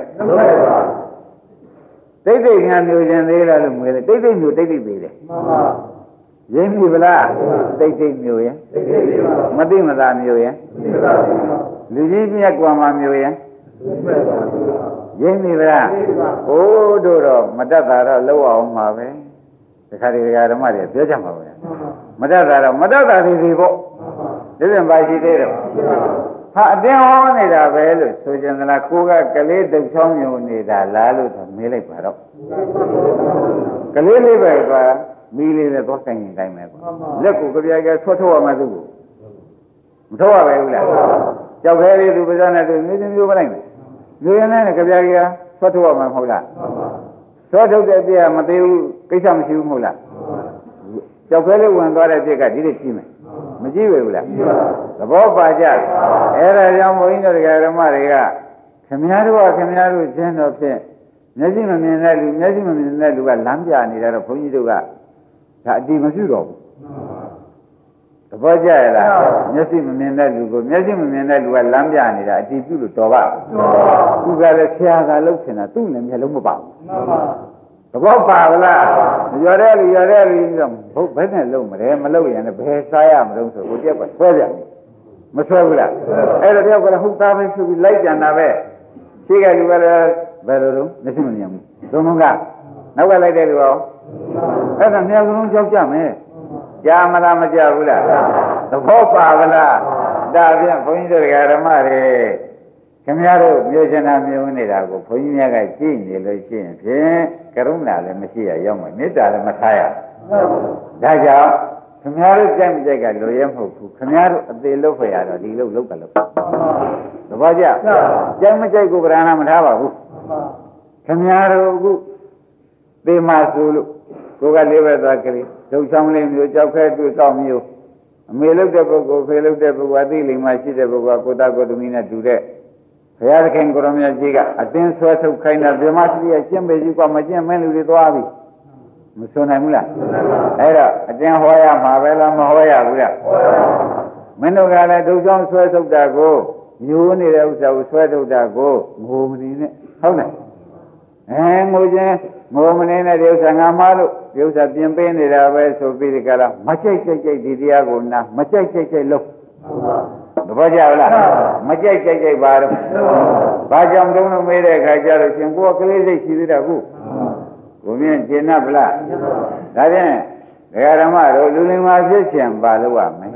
Speaker 2: တိတ်တိတ်များမျိုးချင်းသေးလားလို့ငွေတယ်တိတ်တိတ်မျိုးတိတ်တိတ်သေးတယ်ရင်းပြီဗလားတိတ်တိတ်မျိုးရင်မသိမသာမျိုးရင်လူကြီးမြတ်ကွာမှာမျိုးရင်ရင်းပြီဗလားဟိုးတို့တော့မတတ်တာတော့လောက်အောင်မှာပဲတခါဒီဓမ္မတွေပြောကြမှာပဲမတတ်တာတော့မတတ်တာတွေဒီပေါ့ဒီပြန်ပါရှိသေးတယ်ဟာအတင်းဟောနေတာပဲလို့ဆိုကြသလားကိုကကလေးတုတ်ချောင်းညုံနေတာလားလို့တော့မေးလိုက်ပါတော့ကလေးလေးပဲကွာမီးလေးနဲ့သွားဆိုင်ရင်တိုင်းပဲကွာလက်ကိုကြပြကြဆွတ်ထုတ်ရမှသူ့ကိုမထုတ်ရပဲဘူးလားကြောက်ခဲလေးသူပါးစပ်နဲ့သူမျိုးချင်းမျိုးမလိုက်ဘူးမျိုးရင်လည်းကြပြကြဆွတ်ထုတ်ရမှမဟုတ်လားဆွတ်ထုတ်တဲ့ပြည့်မသေးဘူးကိစ္စမရှိဘူးမဟုတ်လားကြောက်ခဲလေးဝင်သွားတဲ့ပြည့်ကဒီလိုကြည့်မယ်မကြည့်ဘူးလားသဘောပါကြအဲ့ဒါကြောင့်ဘုန်းကြီးတို့ဓမ္မတွေကခင်ဗျားတို့ကခင်ဗျားတို့ချင်းတော့ဖြင့်မျက်စိမမြင်တဲ့လူမျက်စိမမြင်တဲ့လူကလမ်းပြနေတာတော့ဘုန်းကြီးတို့ကဒါအတိမပြုတော့ဘူးသဘောကျရလားမျက်စိမမြင်တဲ့လူကိုမျက်စိမမြင်တဲ့လူကလမ်းပြနေတာအတိပြုလို့တော်ပါသူကလည်းဆရာကလှုပ်နေတာသူ့လည်းမျက်လုံးမပါဘူးသဘောပါလားရွရတဲ့လူရွရတဲ့လူတော့ဘုတ်ဘယ်နဲ့လုံးမလဲမလုံးရင်လည်းဘယ်စားရမလို့ဆိုကိုတယောက်ကဆွဲပြန်မဆွဲဘူးလားအဲ့တော့တယောက်ကလည်းဟုတ်သားပဲဆိုပြီးလိုက်ကြံတာပဲရှိကလူကလည်းဘယ်လိုလုံးမျက်စိမမြင်ဘူးသုံးလုံးကနောက်ကလိုက်တဲ့လူရောအဲ့ဒါမြောက်လုံးကြောက်ကြမယ်ကြာမလားမကြဘူးလားသဘောပါဗလားဒါပြန်ဘုန်းကြီးတို့ဓမ္မတွေခင်ဗျားတို့မျိုးချင်တာမျိုးနေတာကိုဘုန်းကြီးများကကြည့်နေလို့ရှိရင်ဖြင့်ကရုဏာလည်းမရှိရရောက်မယ်မေတ္တာလည်းမထားရဒါကြောင့်ခင်ဗျားတို့ကြိုက်မကြိုက်ကလိုရဲမဟုတ်ဘူးခင်ဗျားတို့အသေးလို့ဖွဲ့ရတော့ဒီလို့လောက်ကလို့သဘောကျကြိုက်မကြိုက်ကိုဗရဏာမထားပါဘူးခင်ဗျားတို့အခုသေမာဆိုလို့ကိုကလေးပဲသွားကလေးဒုံချောင်းလေးမျိုးကြောက်ခဲတွေ့ကောက်မျိုးအမေလုပ်တဲ့ပုဂ္ဂိုလ်ဖေလုပ်တဲ့ပုဂ္ဂိုလ်အသိလိမ္မာရှိတဲ့ပုဂ္ဂိုလ်ကကိုတာကိုသမီးနဲ့တူတဲ့ဘုရားသခင်ကိုရမကြီးကအတင်းဆွဲထုတ်ခိုင်းတာဗြဟ္မစရိယကျင့်ပေကြီးကမကျင့်မင်းလူတွေသွားပြီမစွန်နိုင်ဘူးလားအဲ့တော့အတင်းဟောရမှာပဲလားမဟောရဘူးလားမင်းတို့ကလည်းဒုံချောင်းဆွဲထုတ်တာကိုမျိုးနေတဲ့ဥစ္စာကိုဆွဲထုတ်တာကိုငိုမနေနဲ့ဟုတ်လားအဲငိုခြင်းငိုမနေနဲ့ဒီဥစ္စာငါမလို့ဒီဥစ္စာပြင်ပေးနေတာပဲဆိုပြီးဒီကလာမကြိုက်ကြိုက်ကြိုက်ဒီတရားကိုနာမကြိုက်ကြိုက်ကြိုက်လို့သဘောကျလားမကြိုက်ကြိုက်ကြိုက်ပါတော့ဘာကြောင့်တုံးလို့မေးတဲ့အခါကျတော့ရှင်ကိုယ်ကလေးစိတ်ရှိသေးတာခုကိုမြင်ကျင်납ဗလားဒါဖြင့်ဒကာဓမ္မတို့လူလင်မာဖြစ်ခြင်းပါလို့ရမယ်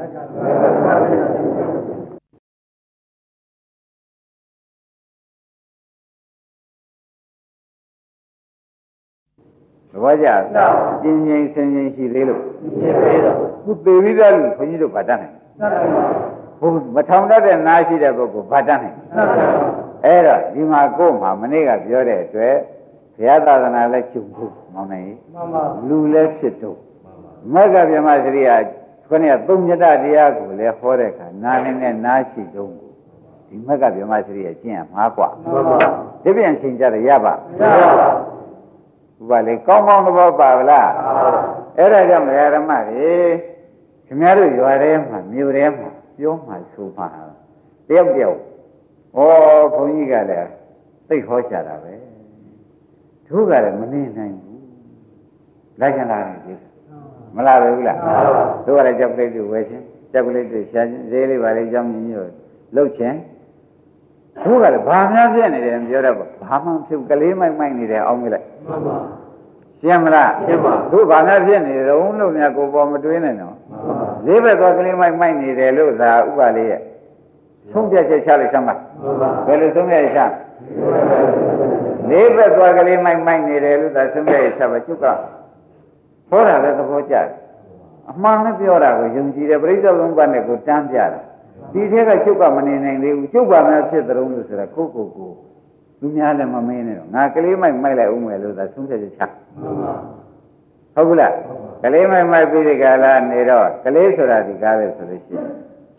Speaker 2: သဘောကျလားကျင်ကျင်ဆင်ကျင်ရှိသေးလို့ခုသေပြီးသားလူခွန်ကြီးတို့ဗတ်တတ်နိုင်ဘုမထောင်တတ်တဲ့နားရှိတဲ့ပုဂ္ဂိုလ်ဗတ်တတ်နိုင်အဲ့တော့ဒီမှာကိုယ်မှာမနေ့ကပြောတဲ့အတွက်ဘုရားသာသနာလည်းကျုံဖို့မောင်းနိုင်လူလည်းဖြစ်တော့မဂ္ဂဗြဟ္မစရိယခေါင်းကသုံးညတတရားကိုလည်းဟောတဲ့အခါနားနဲ့နဲ့နားရှိတော့ဒီမဂ္ဂဗြဟ္မစရိယကျင့်ရမှာกว่าဒီပြန်ချိန်ကြရပါဥပလေကောင်းကောင်းသဘောပါဗလားအဲ့ဒါကြောင့်ဓမ္မတွေခင်ဗျားတို့ရွာထဲမှာမြို့ထဲမှာပြောမှဆိုမှတယောက်တယောက်ဩဘုန်းကြီးကလည်းသိဟောချတာပဲသူကလည်းမနေနိုင်ဘူးလိုက်ကြလာတယ်မလားပဲဘူးလားသူကလည်းကြောက်ကလေးတွေဝယ်ချင်းကြောက်ကလေးတွေရှာချင်းဈေးလေးပါလေးကြောင်းကြီးညို့လှုပ်ချင်းသူကလည်းဘာများဖြစ်နေတယ်ပြောတော့ဘာမှဖြစ်ကလေးမိုက်မိုက်နေတယ်အောင်းမိလိုက်ရှင်းမလားရှင်းပါသူဘာများဖြစ်နေတယ်ဦးလို့များကိုပေါ်မတွေးနဲ့နော်လေးဘက်သွားကလေးမိုက်မိုက်နေတယ်လို့သာဥပါလေးရဲ့ဆုံးဖြတ်ချက်ချလိုက်စမ်းပါဘယ်လိုဆုံးဖြတ်ချက်ချလေးဘက်သွားကလေးမိုက်မိုက်နေတယ်လို့သာဆုံးဖြတ်ချက်ချပါကျုပ်ကဟောတာလည်းသဘောကျတယ်အမှန်နဲ့ပြောတာကိုယုံကြည်တယ်ပြိဿလုံးပတ်နဲ့ကိုတန်းပြတာဒီထဲကကျုပ်ကမနေနိုင်သေးဘူးကျုပ်ကမှဖြစ်တဲ့ုံလို့ဆိုတာကိုကိုကိုလူများလည်းမမင်းနဲ့တော့ငါကလေးမိုက်မိုက်လိုက်ဦးမယ်လို့သာဆုံးဖြတ်ချက်ချဟုတ်ဘူးလားကလေးမိုက်မိုက်ပြီးဒီကလာနေတော့ကလေးဆိုတာဒီကားပဲဆိုလို့ရှိရင်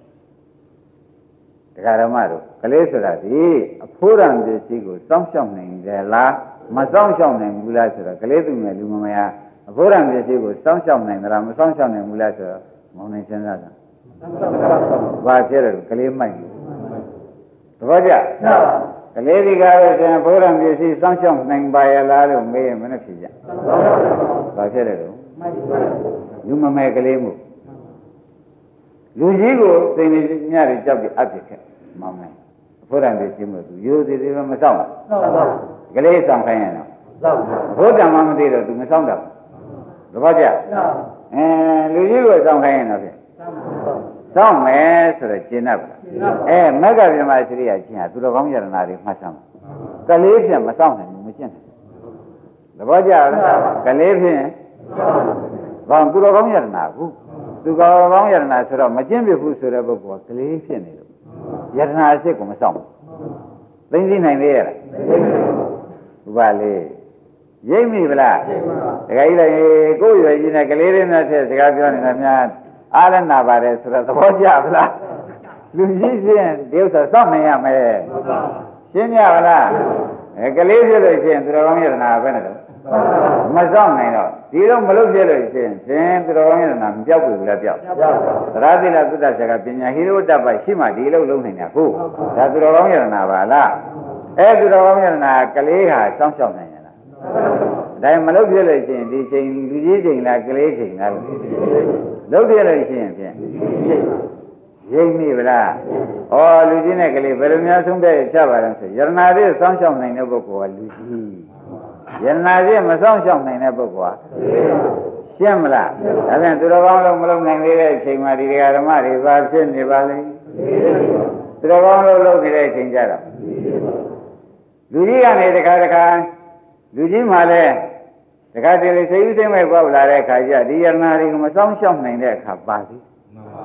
Speaker 2: တရားဓမ္မတို့ကလေးဆိုတာဒီအဖိုးရံပစ္စည်းကိုစောင့်ရှောက်နိုင်တယ်လားမစောင့်ရှောက်နိုင်ဘူးလားဆိုတော့ကလေးသူငယ်လူမမယားအဖိုးရံပစ္စည်းကိုစောင့်ရှောက်နိုင်သလားမစောင့်ရှောက်နိုင်ဘူးလားဆိုတော့မောင်နေစဉ်းစားတာဘာဖြစ်လဲကလေးမိုက်လို့သဘောကျကလေးဒီကားပဲဆိုရင်ဘုရားပစ္စည်းစောင့်ရှောက်နိုင်ပါရဲ့လားလို့မေးရင်မနဲ့ဖြစ်ကြဘာဖြစ်လဲတော့လူမမဲကလေးမှုလူကြီးကိုသိနေညတွေကြောက်ပြီးအပ်ဖြစ်ခဲ့မောင်နိုင်ဘုရားပစ္စည်းမှုသူရိုးသေးသေးမစောင့်ဘူးကလေးစောင့်ခိုင်းရင်တော့ဘုရားမှမသိတော့သူမစောင့်တော့သဘောကျအဲလူကြီးကိုစောင့်ခိုင်းရင်တော့ဖြစ်စောင့်မယ်ဆိုတော့ကျင့်တတ်ပါအဲမဂ္ဂဗြဟ္မစရိယကျင့်ဟာသူတော်ကောင်းယရနာတွေမှတ်စမ်းကလေးဖြင့်မစောင့်နိုင်ဘူးမကျင့်နိုင်သဘောကျလားကလေးဖြင့်ဘာသူတော်ကောင်းယရနာဘူးသူတော်ကောင်းယရနာဆိုတော့မကျင့်ပြဘူးဆိုတဲ့ပုဂ္ဂိုလ်ကကလေးဖြစ်နေလို့ယရနာအစ်ကိုမစောင့်ဘူးသိသိနိုင်သေးရဲ့လားဥပါလေရိပ်မိဗလားတခါကြီးလည်းကိုယ်ရွယ်ကြီးနဲ့ကလေးလေးနဲ့ထည့်စကားပြောနေတာများအားလည်းနာပါတယ်ဆိုတော့သဘောကျဗလားလူကြီးချင်းဒီဥစ္စာစောင့်နေရမယ်ရှင်းကြဗလားအဲကလေးဖြစ်လို့ရှိရင်သူတော်ကောင်းယရနာပဲနဲ့တော့မစောင့်နိုင်တော့ဒီတော့မလုပ်ဖြစ်လို့ရှိရင်ရှင်သူတော်ကောင်းယရနာမပြောက်ဘူးလားပြောက်သရတိလသုတ္တဆက်ကပညာဟိရိဝတ္တပိုက်ရှိမှဒီလိုလုံးနိုင်တာဟုတ်ဒါသူတော်ကောင်းယရနာပါလားအဲသူတော်ကောင်းယရနာကလေးဟာစောင့်ရှောက်နိုင်ရလားဒါမလုပ်ဖြစ်လို့ရှိရင်ဒီချိန်လူကြီးချိန်လားကလေးချိန်လားလုပ်ပြလို့ရှိရင်ဖြင့်ရိပ်မိဗလားဩလူကြီးနဲ့ကလေးဘယ်လိုများဆုံးဖြတ်ချပါလဲဆိုယရနာလေးစောင့်ရှောက်နိုင်တဲ့ပုဂ္ဂိုလ်ကလူကြီးယရနာလေးမစောင့်ရှောက်နိုင်တဲ့ပုဂ္ဂိုလ်ကရှင်းမလားဒါပြန်သူတော်ကောင်းလုံးမလုံးနိုင်သေးတဲ့အချိန်မှာဒီဓမ္မတွေဘာဖြစ်နေပါလဲသူတော်ကောင်းလုံးလုံးနေတဲ့အချိန်ကြတော့လူကြီးကနေတခါတခါလူကြီးမှလည်းတခါတလေစိတ်ဥသိမ်းမဲ့ပေါက်လာတဲ့အခါကျဒီယရနာတွေကိုမစောင့်ရှောက်နိုင်တဲ့အခါပါသည်မ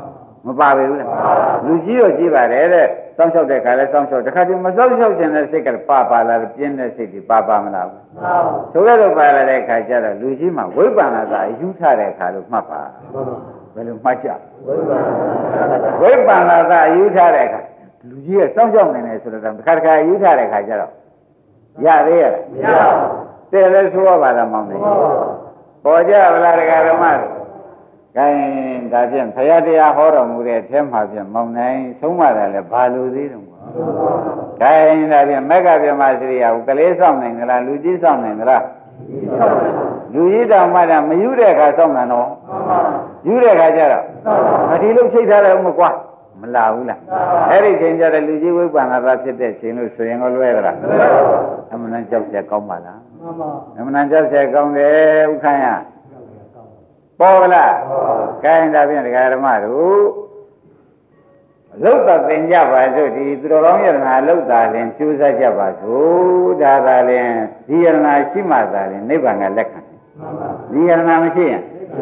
Speaker 2: မပါဘူးလားလူကြီးရောကြည့်ပါတယ်တဲ့စောင့်ရှောက်တဲ့ခါလဲစောင့်ရှောက်တခါတည်းမစောင့်ရှောက်ခြင်းနဲ့စိတ်ကပါပါလာပြင်းတဲ့စိတ်ဒီပါပါမလားဘူးဆိုတော့ပါလာတဲ့ခါကျတော့လူကြီးမှာဝိပန္နသာယူထတဲ့ခါလို့မှတ်ပါဘယ်လိုမှတ်ကြဝိပန္နသာယူထတဲ့ခါလူကြီးရဲ့စောင့်ရှောက်နေတယ်ဆိုတော့တခါတခါယူထတဲ့ခါကျတော့ရသေးရဲ့မရဘူးတဲ့လဲဆိုရပါလားမောင်နေပေါ်ကြဗလားတရားဓမ္မကဲဒါဖြင့်ဘုရားတရားဟောတော်မူတဲ့အထဲမှာဖြင့်မောင်နိုင်ဆုံးမတယ်လေဘာလို့သေးတယ်ကွာကဲဒါဖြင့်မက္ကဗျမစရိယာကိုကလေးဆောင်နိုင်သလားလူကြီးဆောင်နိုင်သလားလူကြီးတောင်မှမယူတဲ့အခါဆောင်တယ်နော်ယူတဲ့အခါကျတော့မဒီလိုချိတ်ထားတယ်ဦးမကွာမလာဘူးလားအဲ့ဒီချိန်ကျတော့လူကြီးဝိပ္ပန္နသာဖြစ်တဲ့ချိန်လို့ဆိုရင်ကိုလွဲသလားအမှန်တန်ကြောက်ကြကောင်းပါလားအမှန်တန်ကြောက်ကြကောင်းတယ်ဥခိုင်းရပေါ်လားကိုင်းဒါဖြင့်ဒကာဓမ္မတို့လုတ်တာသင်ကြပါစို့ဒီသူတော်ကောင်းယရနာလုတ်တာရင်ကျိုးစားကြပါစို့ဒါသာရင်ဒီယရနာရှိမှသာရင်နိဗ္ဗာန်ကလက်ခံဒီယရနာမရှိရင်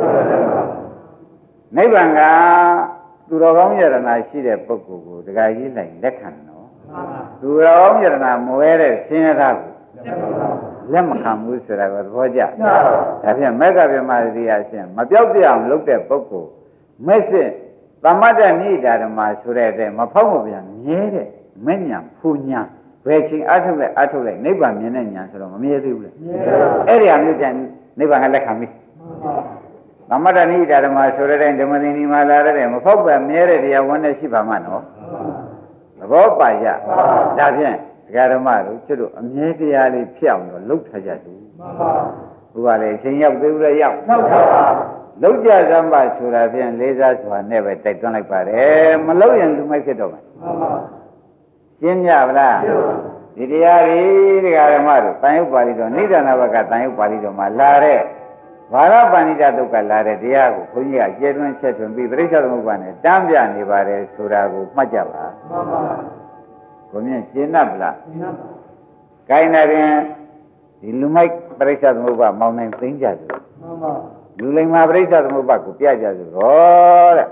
Speaker 2: နိဗ္ဗာန်ကသူတော်ကောင်းယရနာရှိတဲ့ပုဂ္ဂိုလ်ကိုဒကာကြီးလိုက်လက်ခံနော်သူတော်ကောင်းယရနာမဝဲတဲ့ဆင်းရဲတာကိုလက်မခံဘူးဆိုတာကိုသဘောကျဒါဖြင့်မက္ကဗျမစရိယာရှင်မပြောက်ပြအောင်လုပ်တဲ့ပုဂ္ဂိုလ်မဲ့စစ်သမတ္တနိဒာဓမ္မဆိုတဲ့မဖောက်မပြန်မြဲတဲ့မဲ့ညာဖူညာဘယ်ချိန်အထုတ်လိုက်အထုတ်လိုက်နိဗ္ဗာန်မြင်တဲ့ညာဆိုတော့မမြဲသေးဘူးလေအဲ့ဒီအမျိုးကျန်နိဗ္ဗာန်ကလက်ခံပြီသမတ္တနိဒာဓမ္မဆိုတဲ့ဓမ္မသင်္နီမှာလာတဲ့မဖောက်ပြန်မြဲတဲ့တရားဝန်နဲ့ရှိပါမှနော်သဘောပါရဒါဖြင့်ဒကာဓမ္မတို့ကျွတ်တို့အမြဲတရားလေးဖြစ်အောင်တော့လှုပ်ထားကြသူမှန်ပါဘုရားလေအချိန်ရောက်သေးဘူးလေရောက်ဟုတ်ပါဘူးလှုပ်ကြစမ်းပါဆိုတာဖြင့်လေးစားစွာနဲ့ပဲတိုက်တွန်းလိုက်ပါတယ်မလှုပ်ရင်လူမိုက်ဖြစ်တော့မယ်မှန်ပါရှင်းကြပါလားဒီတရားတွေဒကာဓမ္မတို့တန်ရုပ်ပါဠိတော်နိဒာနဘကတန်ရုပ်ပါဠိတော်မှာလာတဲ့ဘာရပဏိတဒုက္ခလာတဲ့တရားကိုဘုန်းကြီးကကျေသွင်းချက်သွင်းပြီးပြိဿသမုပ္ပါနဲ့တမ်းပြနေပါတယ်ဆိုတာကိုမှတ်ကြပါမှန်ပါကိုမြင်ရှင်း납လားရှင်း납ပါကိုင်းနေရင်ဒီလူမိုက်ပြိဿသမုပ္ပါမောင်းနိုင်သိမ့်ကြတယ်မှန်ပါလူလိမ္မာပြိဿသမုပ္ပါကိုပြကြဆိုတော့တဲ့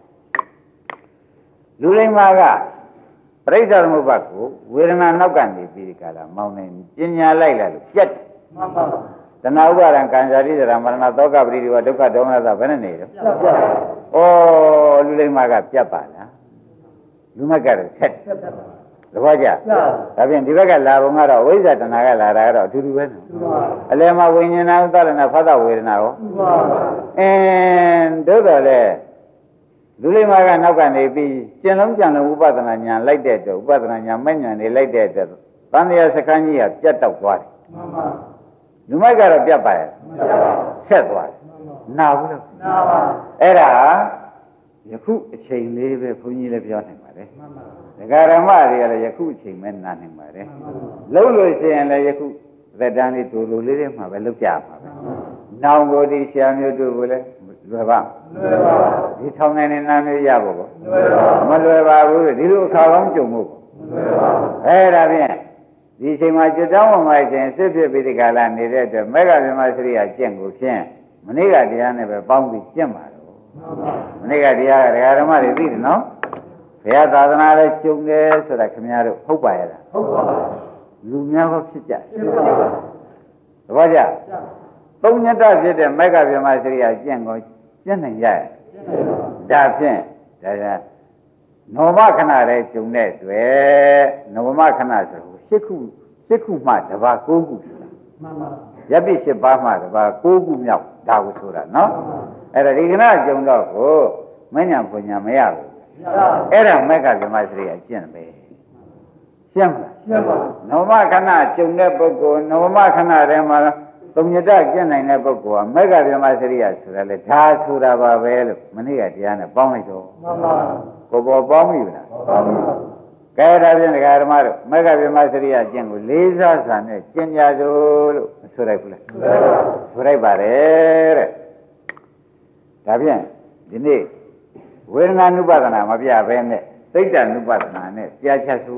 Speaker 2: လူလိမ္မာကပြိဿသမုပ္ပါကိုဝေဒနာနောက်ကနေပြီးဒီကလာမောင်းနိုင်ပညာလိုက်လာလို့ပြတ်တယ်မှန်ပါတဏှာဥပါဒံကံဇာတိဒရာမရဏသောကပရိဒီဝဒုက္ခဒေါမနသဘယ်နဲ့နေတော့ပြတ်ပါဩလူလိမ္မာကပြတ်ပါလားလူမိုက်ကတော့ဆက်ပြတ်ပါသဘောကျဒါဖြင့်ဒီဘက်ကလာဘုံကတော့ဝိဇ္ဇာတဏှာကလာတာကတော့အတူတူပဲနော်အလယ်မှာဝိညာဏဥဒ္ဒရဏဖသဝေဒနာရောအင်းတို့တော့လေလူလိမ္မာကနောက်ကနေပြီးကျင်လုံးကြံလုံးဥပဒနာညာလိုက်တဲ့အတွက်ဥပဒနာညာမဲ့ညာနေလိုက်တဲ့အတွက်သံဃာစခန်းကြီးကပြတ်တောက်သွားတယ်မှန်ပါလူမိုက်ကတော့ပြတ်ပါရဲ့ဆက်သွားတယ်နာဘူးလို့နာပါအဲ့ဒါယခုအချိန်လေးပဲဘုန်းကြီးလည်းပြောနိုင်ပါတယ်မှန်ပါဒကာရမတွေကလည်းယခုအချိန်ပဲနားနိုင်ပါတယ်လုံးလို့ရှိရင်လည်းယခုသက်တမ်းလေးတူတူလေးတွေမှာပဲလုပ်ကြပါပဲနောင်ကိုဒီဆရာမျိုးတို့ကိုလည်းလွယ်ပါလွယ်ပါဒီထောင်နေတဲ့နာမျိုးရဖို့ပေါ့လွယ်ပါမလွယ်ပါဘူးဒီလိုအခါကောင်းကြုံဖို့လွယ်ပါအဲ့ဒါဖြင့်ဒီအချိန်မှာจิตတောင်းဝင်မှခြင်းစစ်ဖြစ်ပြီးဒီကလာနေတဲ့အတွက်မေဃဗြဟ္မစရိယကျင့်ကိုဖြင့်မနေ့ကတရားနဲ့ပဲပေါင်းပြီးကျင့်ပါတော့မနေ့ကတရားကဒကာဓမ္မတွေသိတယ်နော်ဘုရားသာသနာလည်းကျုံတယ်ဆိုတာခင်ဗျားတို့ဟုတ်ပါရဲ့လားဟုတ်ပါဘူးလူများတော့ဖြစ်ကြဖြစ်ပါဘူးသဘောကျသုံးညတဖြစ်တဲ့မေဃဗြဟ္မစရိယကျင့်ကိုကျင့်နိုင်ရရဲ့ဒါဖြင့်ဒါကနောမခဏလည်းကျုံတဲ့တွေ့နောမခဏဆိုရှစ်ခုရှစ်ခုမှတပါးကိုးခုဆိုတာမှန်ပါယပိရှစ်ပါးမှတပါးကိုးခုမြောက်ဒါကိုဆိုတာနော်အဲ့ဒါဒီကနေ့ကျုံတော့ကိုမဉ္ဇဉ်ပညာမရဘူးအဲ့ဒါမက်ကဗြဟ္မစရိယကျင့်ပဲရှင်းမလားရှင်းပါနောမခဏကျုံတဲ့ပုဂ္ဂိုလ်နောမခဏထဲမှာသုံးညတကျင့်နိုင်တဲ့ပုဂ္ဂိုလ်ကမက်ကဗြဟ္မစရိယဆိုတာလေဒါဆိုတာပါပဲလို့မနေ့ကတရားနဲ့ပေါင်းလိုက်တော့မှန်ပါကိုပေါ်ပေါင်းပြီလားပေါင်းပြီကဲဒါဖြင့်ဒကာဓမ္မတို့မက်ကဗြဟ္မစရိယကျင့်ကိုလေးစားစွာနဲ့ကျင့်ကြစို့လို့ဆိုလိုက်ဘူးလားဆိုလိုက်ပါတယ်တဲ့ဒါဖြင့်ဒီနေ့ဝေဒနာနုပါဒနာမပြဘဲနဲ့စိတ်တ ानु ပါဒနာနဲ့ကြားချက်စု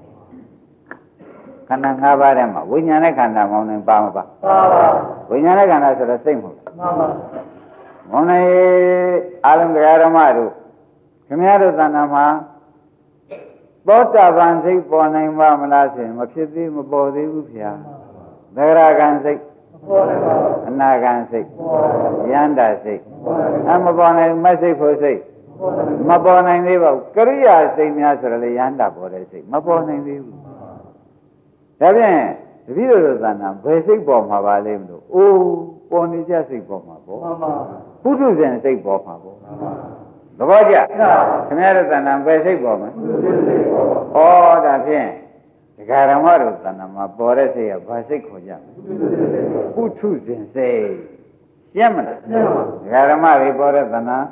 Speaker 2: ခန္ဓာ၅ပါးထဲမှာဝိညာဉ်နဲ့ခန္ဓာမောင်းနေပါမပါပါပါဝိညာဉ်နဲ့ခန္ဓာဆိုတော့စိတ်မဟုတ်လားမှန်ပါမောင်းနေအာလုံတရားဓမ္မတို့ခခင်ဗျားတို့သဏ္ဍာန်မှာသောတာပန်စိတ်ပေါ်နိုင်ပါမလားဆိုရင်မဖြစ်သေးမပေါ်သေးဘူးဗျာသဂရကံစိတ်အနာကံစိတ်ယန္တာစိတ်အမပေါ်နိုင်မစိတ်ဖို့စိတ်မပေါ်နိုင်သေးပါဘူးကရိယာစိတ်များဆိုရလေယန္တာပေါ်တဲ့စိတ်မပေါ်နိုင်သေးဘူးဒါဖြင့်တပည့်တော်သဏ္ဍာန်ဘယ်စိတ်ပေါ်မှာပါလဲမလို့အိုးပေါ်နေကြစိတ်ပေါ်မှာပေါ့ပုထုဇဉ်စိတ်ပေါ်မှာပေါ့သဘောကျခင်ဗျားတို့သဏ္ဍာန်ဘယ်စိတ်ပေါ်မှာဩဒါဖြင့်ဒကာရမတို့သဏ္ဍာန်မှာပေါ်တဲ့စိတ်ကဘာစိတ်ခေါ်ကြမလဲပုထုဇဉ်စိတ်ရှင်းမလားဒကာရမတွေပေါ်တဲ့သဏ္ဍာန်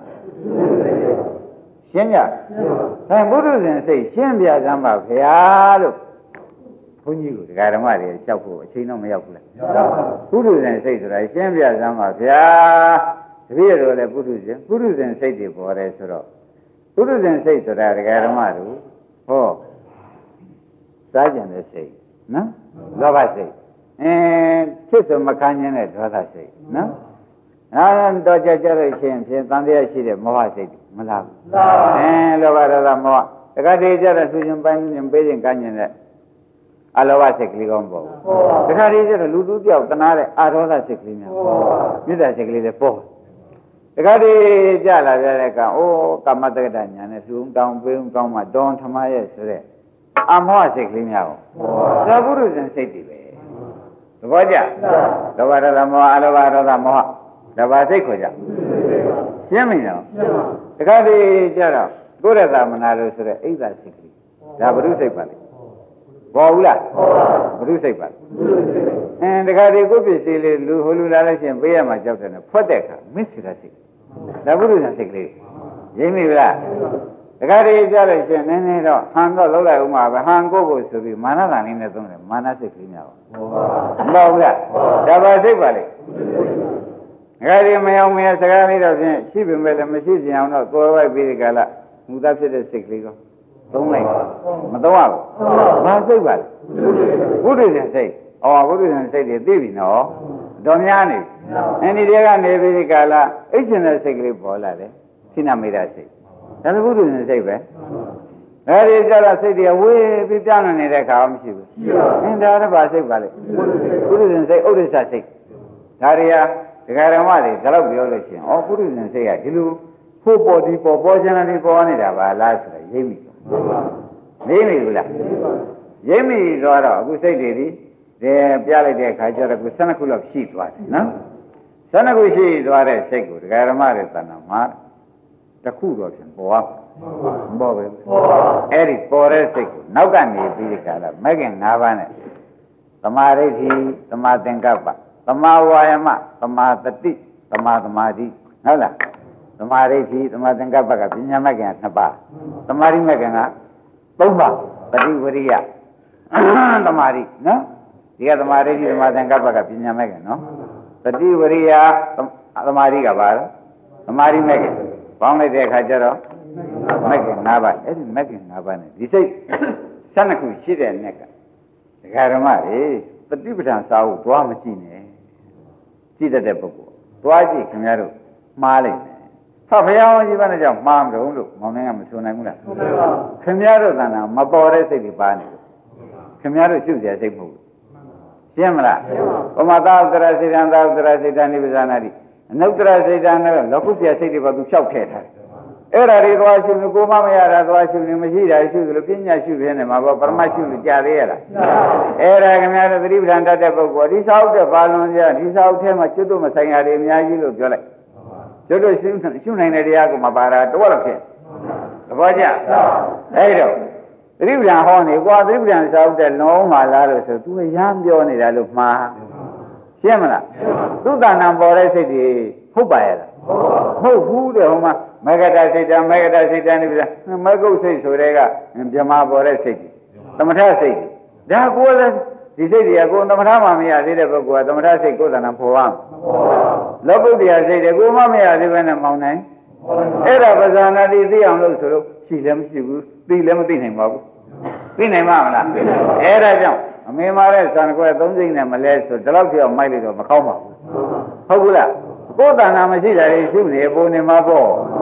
Speaker 2: ရှင်းကြအဲပုထုဇဉ်စိတ်ရှင်းပြစမ်းပါဗျာလို့ဘုန်းကြီးကဒကာရမတွေလျှောက်ဖို့အချိန်တော့မရောက်ဘူးလားပုထုဇဉ်စိတ်ဆိုတာရှင်းပြစမ်းပါဗျာတပည့်တော်လည်းပုထုဇဉ်ပုထုဇဉ်စိတ်တွေပေါ်တယ်ဆိုတော့ပုထုဇဉ်စိတ်ဆိုတာဒကာရမတို့ဟောစားကြံတဲ့စိတ်နော်လောဘစိတ်အဲဖြစ်ဆိုမခံခြင်းတဲ့ဒေါသစိတ်နော်အဲတော့ကြကြလို့ရှိရင်ဖြင့်တန်တရားရှိတဲ့မောဟစိတ်မလားဘူးအဲလောဘဒေါသမောဟတခါတည်းကြတော့သူချင်းပိုင်းချင်းပေးခြင်းကမ်းခြင်းတဲ့အလောဘစိတ်ကလေးကောင်းပေါ့တခါတည်းကျတော့လူသူတယောက်တနာတဲ့အာရောဓစိတ်ကလေးများမြစ်တာစိတ်ကလေးလည်းပေါ့တခါတည်းကြလာကြတဲ့ကအိုးကမ္မတက္ကဋညာနဲ့သူတောင်းပေးကောင်းမှတောင်းထမရဲ့ဆိုတဲ့အမောဟစိတ်ကလေးများပေါ့သာပုရုဇဉ်စိတ်တွေပဲသဘောကျလောဘဒေါသမောဟအလောဘဒေါသမောဟဒါပါစိတ်ခေါ်ကြရှင်းပြီနော်တခါတည်းကြတော့ကိုရသမနာလို့ဆိုတဲ့အိဒါစိတ်ကလေးဒါဘုရုစိတ်ပါလေပေါ်ဘူးလားဘုရုစိတ်ပါအင်းတခါတည်းကိုပြည့်စည်လေးလူဟိုလူလာလို့ရှိရင်ပေးရမှာကြောက်တယ်နဲ့ဖွက်တဲ့အခါမစ္ဆေရစိတ်ဒါဘုရုဇဉ်စိတ်ကလေးရင်းပြီလားတခါတည်းကြလို့ရှိရင်နည်းနည်းတော့ဟန်တော့လောက်လိုက်ဦးမှာပဲဟန်ကိုဖို့ဆိုပြီးမာနတန်လေးနဲ့သုံးတယ်မာနစိတ်ကလေးများပါမဟုတ်ဘူးလားဒါပါစိတ်ပါလေငါဒီမယောင်မရစကားလေးတော့ဖြင့်ရှိပေမဲ့လည်းမရှိကြအောင်တော့ကိုယ်ဝိုက်ပြီးဒီကလာမူသားဖြစ်တဲ့စိတ်ကလေးကိုသုံးလိုက်မသုံးရဘူးဘာစိတ်ပါလဲဘုဒ္ဓဇဉ်စိတ်ဩဘုဒ္ဓဇဉ်စိတ်တွေသိပြီနော်တော်များနေအဲဒီတည်းကနေပြီးဒီကလာအိတ်ရှင်တဲ့စိတ်ကလေးပေါ်လာတယ်ခိနမေတ္တာစိတ်ဒါလည်းဘုဒ္ဓဇဉ်စိတ်ပဲအဲဒီကြတော့စိတ်တွေဝေးပြီးပြောင်းနေတဲ့ခါမှမရှိဘူးအင်းဒါတော့ဘာစိတ်ပါလဲဘုဒ္ဓဇဉ်စိတ်ဥဒိစ္စစိတ်ဒါတွေကဒကာရမတွေဒါတော့ပြောလို့ရှိရင်ဩပုရိသင်စိတ်ကဒီလိုဖို့ပေါ်ဒီပေါ်ပေါ်ချင်တယ်ပေါ်နေတာပါလားဆိုတော့ရိပ်မိရိပ်မိဘူးလားရိပ်မိတော့အခုစိတ်တွေဒီပြလိုက်တဲ့အခါကျတော့ခုဆယ်နှစ်ခုလောက်ရှိသွားတယ်နော်ဆယ်နှစ်ခုရှိသွားတဲ့စိတ်ကိုဒကာရမတွေတဏ္ဍာမှာတစ်ခုတော့ဖြင့်ပေါ်အောင်မပေါ်ပဲအဲ့ဒီပေါ်တဲ့စိတ်ကိုနောက်ကနေပြီးဒီကလာမဂ္ဂင်၅ပါးနဲ့သမာဓိဋ္ဌိသမာသင်္ကပ္ပသမာဝါယမသမာတတိသမာသမာဓိဟုတ်လားသမာဓိဋ္ဌိသမာသင်္ကပ္ပကပညာမဂ္ဂင်နှစ်ပါးသမာဓိမဂ္ဂင်ကသုံးပါးတတိဝရိယသမာဓိနော်ဒီကသမာဓိဋ္ဌိသမာသင်္ကပ္ပကပညာမဂ္ဂင်နော်တတိဝရိယသမာဓိကပါလားသမာဓိမဂ္ဂင်ပေါင်းလိုက်တဲ့အခါကျတော့မဂ္ဂင်၅ပါးအဲ့ဒီမဂ္ဂင်၅ပါးနဲ့ဒီစိတ်ဆယ်နှစ်ခုရှိတဲ့နဲ့ကဒကာဓမ္မတွေပฏิပဋ္ဌာန်စာအုပ်သွားမကြည့်နဲ့ကြည့်တတ်တဲ့ပုဂ္ဂိုလ်သွားကြည့်ခင်ဗျားတို့မှားလိုက်တယ်။ဟာဘုရားဝန်ကြီးဘာနဲ့ကြောင့်မှားမလို့လို့မောင်နှင်းကမဆိုနိုင်ဘူးလား။ခင်ဗျားတို့ကလည်းမပေါ်တဲ့စိတ်တွေပါနေလို့ခင်ဗျားတို့ရှုစရာစိတ်မဟုတ်ဘူး။ရှင်းမလား။ဘုမသာဥတ္တရစေတံသာဥတ္တရစေတံနိဗ္ဗာနာတိအနုတ္တရစေတံနဲ့လောကုတ္တရာစိတ်တွေပါသူဖြောက်ထည့်ထားတယ်။အဲ့ဒါတွေသွားရှုလို့ကိုမမရတာသွားရှုနေမရှိတာရှုလို့ပညာရှုပြနေမှာပေါ့ပရမရှုလို့ကြာသေးရလား။အဲ့ဒါခင်ဗျားတို့သတိပဋ္ဌာန်တတ်တဲ့ပုဂ္ဂိုလ်ဒီစာအုပ်တဲ့ဘာလုံးကြဒီစာအုပ်ထဲမှာကျွတ်တို့မဆိုင်ရာတွေအများကြီးလို့ပြောလိုက်ကျွတ်တို့ရှုရှုနိုင်တဲ့တရားကိုမပါတာတော့တော့ဖြစ်သဘောကျအဲ့တော့သတိပဋ္ဌာန်ဟောနေကွာသတိပဋ္ဌာန်စာအုပ်တဲ့လုံးမှလားလို့ဆိုသူရမ်းပြောနေတာလို့မှားရှင်းမလားသုတ္တနာပေါ်တဲ့စိတ်တွေဟုတ်ပါရဲ့လားဟုတ်ဘူးတဲ့ဟိုမှာမေဂတစိတ်တမေဂတစိတ်တနိဗ္ဗာန်မေဂုတ်စိတ်ဆိုတဲ့ကမြမပေါ်တဲ့စိတ်တွေသမထစိတ်တွေဒါကိုလည်းဒီစိတ်တွေကကိုသမထမှမရသေးတဲ့ပုဂ္ဂိုလ်ကသမထစိတ်ကိုယ်တဏ္ဍာပေါ်အောင်လောကုတ္တရာစိတ်တွေကိုမှမရသေးဘဲနဲ့မောင်းနိုင်အဲ့ဒါပဇာနာတိသိအောင်လို့ဆိုလို့ရှိလည်းမရှိဘူးသိလည်းမသိနိုင်ပါဘူးသိနိုင်မှာမလားအဲ့ဒါကြောင့်အမေမာတဲ့ဇန်ကွယ်သုံးစိတ်နဲ့မလဲဆိုဒီလောက်ပြောင်းမိုက်လို့တော့မကောင်းပါဘူးဟုတ်ဘူးလားကိုယ်တဏ္ဍာမရှိတာတွေရှုနေပုံနေမှာပေါ့သ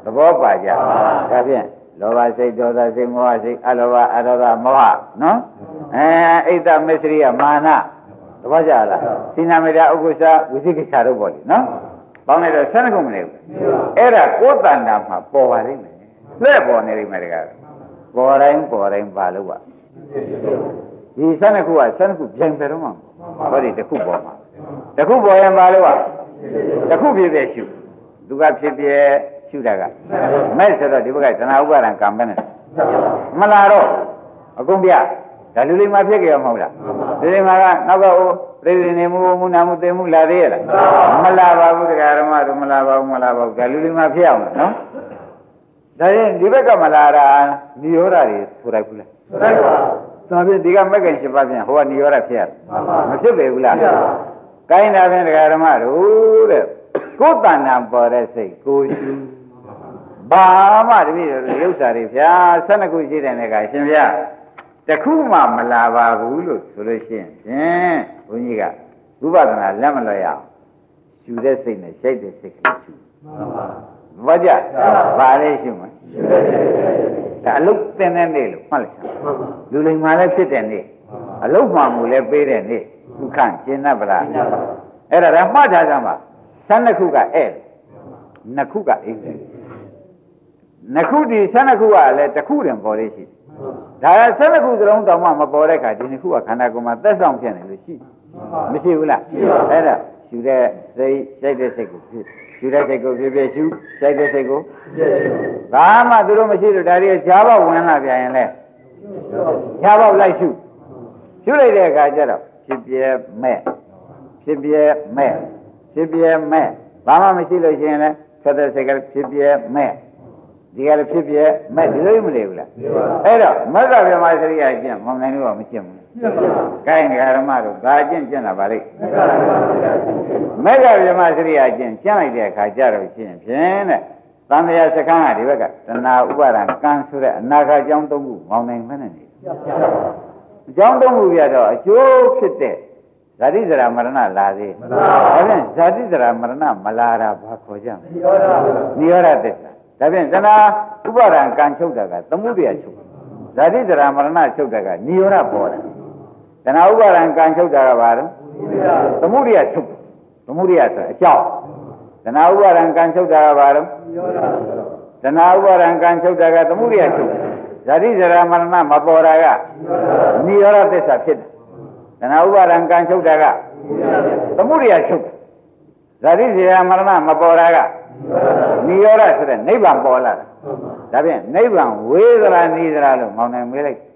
Speaker 2: ဘောပါကြဒါဖြင့်လောဘစိတ်ဒေါသစိတ်မောဟစိတ်အလောဘအဒေါသမောဟနော်အဲအိတ်တမစ္စရိယမာနသဘောကျလားစိနာမေတ္တာဥက္ကုသဝိသိကိစ္စတို့ပေါ့လေနော်ပေါင်းလိုက်တော့ဆယ်နှစ်ခုမနေဘူးအဲ့ဒါကိုယ်တဏ္ဍာမှာပေါ်ပါလိမ့်မယ်လှည့်ပေါ်နေလိမ့်မယ်တကားပေါ်တိုင်းပေါ်တိုင်းပါလို့ပါဒီဆယ်နှစ်ခုကဆယ်နှစ်ခုပြန်ပြတော့မှာဟောဒီတစ်ခုပေါ်မှာတစ်ခုပေါ်ရင်ပါလို့ပါတစ်ခုဖြစ်ဖြစ်ရှုသူကဖြစ်ဖြစ်ရှုတာကမဲ့ဆိုတော့ဒီဘက်ကသနာဥပါဒံကံပဲနဲ့မလာတော့အကုန်ပြဒါလူလေးမှဖြစ်ကြရမဟုတ်လားလူလေးမှကနောက်ကဟိုပြိဋိနေမှုမူနာမှုသိမှုလာသေးရလားမလာပါဘူးတရားဓမ္မတို့မလာပါဘူးမလာပါဘူးဒါလူလေးမှဖြစ်အောင်နော်ဒါရင်ဒီဘက်ကမလာတာနိရောဓတွေဆိုလိုက်ဘူးလားဆိုလိုက်ပါဒါဖြင့်ဒီကမက္ကင်ရှိပါပြန်ဟိုကနိရောဓဖြစ်ရမဖြစ်ပေဘူးလားကိုင်းတာဖြင့်တရားဓမ္မတို့တဲ့ကိုယ်တဏ္ဍာပေါ်တဲ့စိတ်ကိုယူဘာမှတပည့်တော်ရုပ်စာတွေဗျာဆယ်နှစ်ခုရှိတဲ့နေကရှင်ဗျာတခုမှမလာပါဘူးလို့ဆိုလို့ရှိရင်ဖြင့်ဘုန်းကြီးကဝိပဿနာလက်မလွတ်ရအောင်ယူတဲ့စိတ်နဲ့ရှိုက်တဲ့စိတ်ကလေးယူဘာကြဘာလေးရှိမှာဒါအလုတ်တင်တဲ့နေ့လို့မှတ်လိုက်ချင်လူလိမ္မာလည်းဖြစ်တဲ့နေ့အလုတ်မှမူလည်းပေးတဲ့နေ့ဒုက္ခရှင်းတတ်ဗလားအဲ့ဒါမှတ်ထားကြမှာဆယ်နှစ်ခုကအဲ့နှစ်ခုကအိမ်နှစ်ခုဒီဆယ်နှစ်ခုကလည်းတစ်ခုတည်းပေါ်လေးရှိဒါကဆယ်နှစ်ခုသလုံးတောင်မှမပေါ်တဲ့ခါဒီနှစ်ခုကခန္ဓာကိုယ်မှာသက်ဆောင်ဖြစ်နေလို့ရှိမရှိဘူးလားအဲ့ဒါရှူတဲ့စိတ်စိတ်တဲ့စိတ်ကိုဖြစ်ရှူတဲ့စိတ်ကိုဖြစ်ဖြစ်ရှူစိတ်တဲ့စိတ်ကိုဘာမှသူတို့မရှိလို့ဒါတွေဈာပေါက်ဝင်လာပြန်ရင်လဲဈာပေါက်လိုက်ရှူရှူလိုက်တဲ့အခါကျတော့ဖြစ်ပြဲမဲ့ဖြစ်ပြဲမဲ့ဖြစ်ပြဲမဲ့ဘာမှမရှိလို့ရှိရင်လည်းဆက်တဲ့စိတ်ကဖြစ်ပြဲမဲ့ဒီကလည်းဖြစ်ပြဲမဲ့ဒီလိုမနေဘူးလားအဲ့တော့မဂ္ဂဗြဟ္မစရိယကျင့်မောင်နိုင်လို့မကျင့်ဘူးကိုင်းဓမ္မတို့ဒါကျင့်ကျင့်တာပါလိမ့်မဂ္ဂဗြဟ္မစရိယကျင့်ကျင့်လိုက်တဲ့အခါကျတော့ရှင်းဖြင့်တဲ့သံဃာစခန်းကဒီဘက်ကတဏှာဥပါဒံကံဆိုတဲ့အနာဂတ်အကြောင်းသုံးခုမောင်နိုင်မနဲ့နေအကြောင်းသုံးခုပြတော့အကျိုးဖြစ်တဲ့ဇာတိဇရာမရဏလာသေးဒါဖြင့်ဇာတိဇရာမရဏမလာတာဘာခေါ်ကြမလဲနိရောဓသစ္စာဒါဖြင့်တဏှာဥပါဒံကံချုပ်တာကသမုဒယချုပ်ဇာတိဇရာမရဏချုပ်တာကနိရောဓပေါ်တယ်တဏှာဥပါဒံကံချုပ်တာကဘာလဲသမုဒယချုပ်သမုဒယဆိုအကြောင်းတဏှာဥပါဒံကံချုပ်တာကဘာလဲတဏှာဥပါဒံကံချုပ်တာကသမုဒယချုပ်ဇာတိဇရာမရဏမပေါ်တာကနိရောဓသစ္စာဖြစ်တယ်တဏှာဥပါဒံကံချုပ်တာကသမုဒယချုပ်ဇာတိဇရာမရဏမပေါ်တာကနိရောဓဆိုတဲ့နိဗ္ဗာန်ပေါ်လာတာဒါဖြင့်နိဗ္ဗာန်ဝေးသလားနီးသလားလို့မောင်နိုင်မေးလိုက်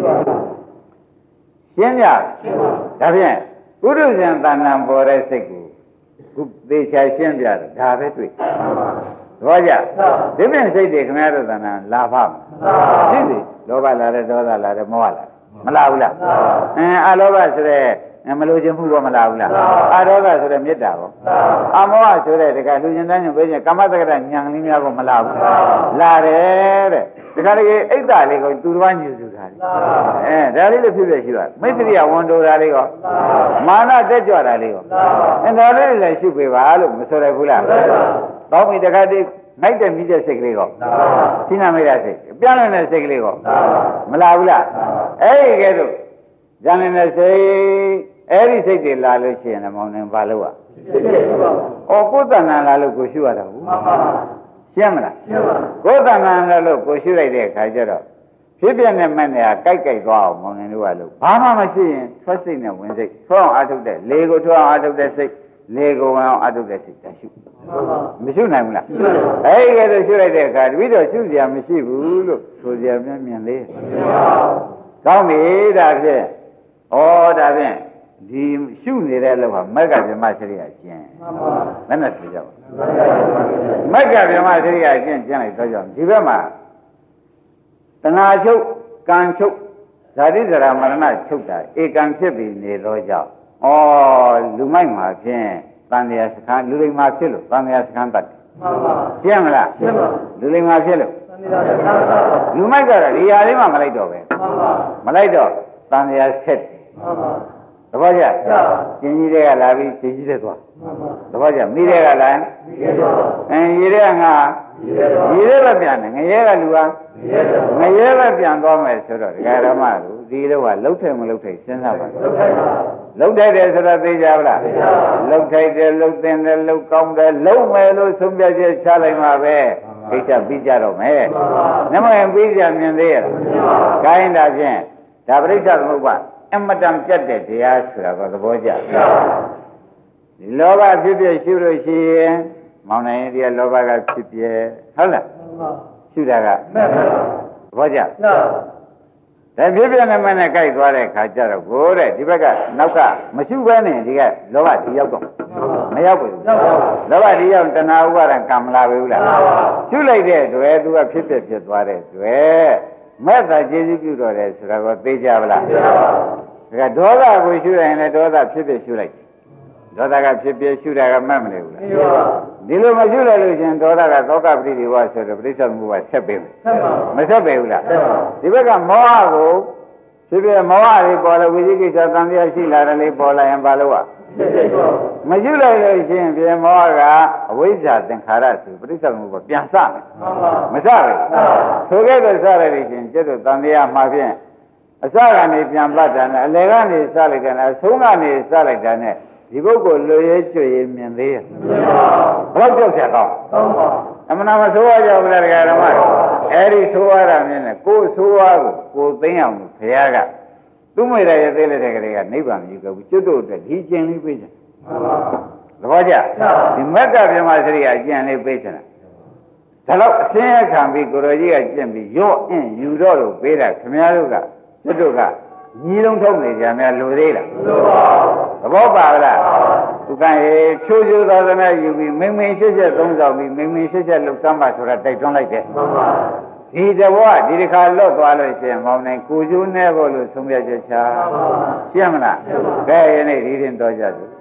Speaker 2: ရှင်းကြဒါဖြင့်ပုရုဇဉ်တဏ္ဍာပေါ်တဲ့စိတ်ကိုခုသေချာရှင်းပြတယ်ဒါပဲတွေ့သဘောကျဒီပြင်စိတ်တွေခင်ဗျားတို့တဏ္ဍာလာဖမလားသိပြီလောဘလာတယ်ဒေါသလာတယ်မောဟလာတယ်မလာဘူးလားအင်းအလောဘဆိုတဲ့မလို့ခြင်းမှုတော့မလာဘူးလားအာဒေါသဆိုတဲ့မေတ္တာပေါ့အမောဟဆိုတဲ့တကလူကျင်တန်းကျင်ပြေးခြင်းကမ္မတက္ကရညံလေးများကိုမလာဘူးလာတယ်တဲ့တကယ်ကြီးအိတ်တာလေးကိုသူတော်ညူစုတာလေအဲဒါလေးလည်းဖြစ်ဖြစ်ရှိသွားမိတ္တိယဝန်တိုတာလေးကောမာနတက်ကြွတာလေးကောအဲဒါလေးလည်းရှိပေပါလို့မဆိုရဘူးလားတော့မိတကတိနိုင်တဲ့မိတဲ့စိတ်ကလေးကောသိနာမိတဲ့စိတ်ပြန့်နေတဲ့စိတ်ကလေးကောမလာဘူးလားအဲ့ဒီကဲတော့ဉာဏ်နဲ့စိတ်အဲ့ဒီစိတ်တွေလာလို့ရှိရင်မောင်နေဘာလို့อ่ะဩကိုယ်တဏ္ဍာလာလို့ကိုရှုရတာဘူးရှင်းမလားရှင်းပါကိုယ်တဏ္ဍာလာလို့ကိုရှုလိုက်တဲ့အခါကျတော့ဖြစ်ပြနဲ့မဲ့နေကကြိုက်ကြိုက်သွားအောင်မောင်နေလို့ကလို့ဘာမှမရှိရင်ထွက်စိတ်နဲ့ဝင်စိတ်ထွက်အောင်အထုတ်တဲ့လေကိုထွက်အောင်အထုတ်တဲ့စိတ်လေကိုဝင်အောင်အထုတ်တဲ့စိတ်တရှုမရှုနိုင်ဘူးလားအဲ့ဒီကဲတော့ရှုလိုက်တဲ့အခါတပည့်တော်ရှုစရာမရှိဘူးလို့ဆိုစရာမြင်မြင်လေးကောင်းပြီဒါဖြင့်ဩဒါဖြင့်ဒီရှုနေတဲ့လောက်ဟာမက္ကဗြဟ္မစရိယကျင့်မှန်ပါဘယ်နဲ့ဆိုကြပါမက္ကဗြဟ္မစရိယကျင့်ကျင့်လိုက်တော့ကြောင့်ဒီဘက်မှာတဏှာချုပ်ကံချုပ်ဇာတိဇရာမရဏချုပ်တာဧကံဖြစ်ပြီးနေတော့ကြောင့်ဩလူမိုက်မှာဖြင့်တန်မြာစခန်းလူလိမ္မာဖြစ်လို့တန်မြာစခန်းတတ်တယ်မှန်ပါရှင်းမလားရှင်းပါလူလိမ္မာဖြစ်လို့လူမိုက်ကတော့ဒီဟာလေးမှမလိုက်တော့ပဲမှန်ပါမလိုက်တော့တန်မြာဆက်တယ်မှန်ပါသဘောကျကျင်းကြီးတွေကလာပြီးကျင်းကြီးတွေသွားသဘောကျမိတွေကလာအင်းရေတွေကငါရေတွေပဲပြန်တယ်ငရဲကလူဟာငရဲပဲပြန်သွားမယ်ဆိုတော့ဒကာရမတို့ဒီလိုကလှုပ်ထိုင်မလှုပ်ထိုင်စဉ်းစားပါလှုပ်ထိုက်တယ်ဆိုတော့သိကြပါလားလှုပ်ထိုက်တယ်လှုပ်သင်တယ်လှုပ်ကောင်းတယ်လှုပ်မယ်လို့ဆုံးဖြတ်ချက်ချလိုက်မှာပဲကိစ္စပြီးကြတော့မယ်နမယပြီးကြမြင်သေးရဲ့ခိုင်းတာဖြင့်ဒါပရိစ္ဆေသမုပ္ပါအမတန်ပြတ်တဲ့တရားဆိုတာကသဘောကျဒီလောဘဖြစ်ဖြစ်ရှုလို့ရှိရင်မောင်နိုင်ရဲ့လောဘကဖြစ်ဖြစ်ဟုတ်လားရှုတာကသဘောကျဒါဖြစ်ဖြစ်နဲ့မနဲ့ကြိုက်သွားတဲ့ခါကျတော့ကိုတဲ့ဒီဘက်ကနောက်ကမရှုဘဲနဲ့ဒီကလောဘဒီရောက်တော့မရောက်ဘူးလောဘဒီရောက်တဏှာဥပါဒံကံမလာဘူးလားရှုလိုက်တဲ့တွေ့သူကဖြစ်ဖြစ်ဖြစ်သွားတဲ့တွေ့မဲ့သာကျေစုပြုတော်တယ်ဆိုတာကိုသိကြပါလားသိပါပါဒါကဒေါသကိုရှုရင်လည်းဒေါသဖြစ်ဖြစ်ရှုလိုက်ဒေါသကဖြစ်ဖြစ်ရှုတာကမှတ်မလဲဘူးလားသိပါပါဒီလိုမရှုလိုက်လို့ရှင်ဒေါသကသောကပရိဒီဝဆိုတော့ပရိစ္ဆေသမုပ္ပါဆက်ပေးမယ်မဆက်ပေးဘူးလားဒီဘက်ကမောဟကိုဖြစ်ဖြစ်မောဟတွေပေါ်လို့ဝိသိကိစ္စသံဃာရှိလာတယ်လေပေါ်လာရင်ဘာလို့อ่ะမရှုလိုက်လို့ရှင်ပြေမောဟကအဝိဇ္ဇာသင်္ခါရဆိုပရိစ္ဆေသမုပ္ပါပြန်စမယ်မစဘူးဆိုခဲ့တော့စရတဲ့ရှင်ကျတော့သံဃာမှာဖြင့်အစကနေပြန်ပတ်တာနဲ့အလယ်ကနေစလိုက်တာနဲ့အဆုံးကနေစလိုက်တာနဲ့ဒီပုဂ္ဂိုလ်လွရဲကျွေမြင်သေးရဲ့ဘယ်တော့ကြောက်ချက်ကောင်းအမှန်မှဆိုရကြဘူးလားတရားဓမ္မအဲ့ဒီဆိုရတာမြင်တယ်ကိုယ်ဆိုရကိုကိုယ်သိအောင်ဘုရားကသူ့မိရရဲ့သေးလက်တဲ့ကလေးကနိဗ္ဗာန်ယူခဲ့ဘူးကျွတ်တို့အတွက်ဒီကျင်လေးပြေးချင်သဘောကျဒီမက်ကပြမစရိယာကျင်လေးပြေးချင်တာဒါတော့အစင်းရခံပြီးကိုရောကြီးကကျင့်ပြီးရော့အင်းယူတော့လို့ပေးတာခင်ဗျားတို့ကကျွတ်တို့ကညီလုံးထုတ်နေကြများလူသေးလားသဘောပါလားသူကရေချိုးချိုးသာသနာယူပြီးမိမ့်မိန်ရှစ်ချက်သုံးဆောင်ပြီးမိမ့်မိန်ရှစ်ချက်လှုပ်သမ်းပါဆိုတာတိုက်တွန်းလိုက်တယ်ဒီတဘောကဒီတစ်ခါလွတ်သွားလို့ရှိရင်မောင်နိုင်ကိုကျိုးနဲ့ဖို့လို့ဆုံးဖြတ်ချက်ချရှင်းမလားကဲယနေ့ဒီရင်တော်ကြတယ်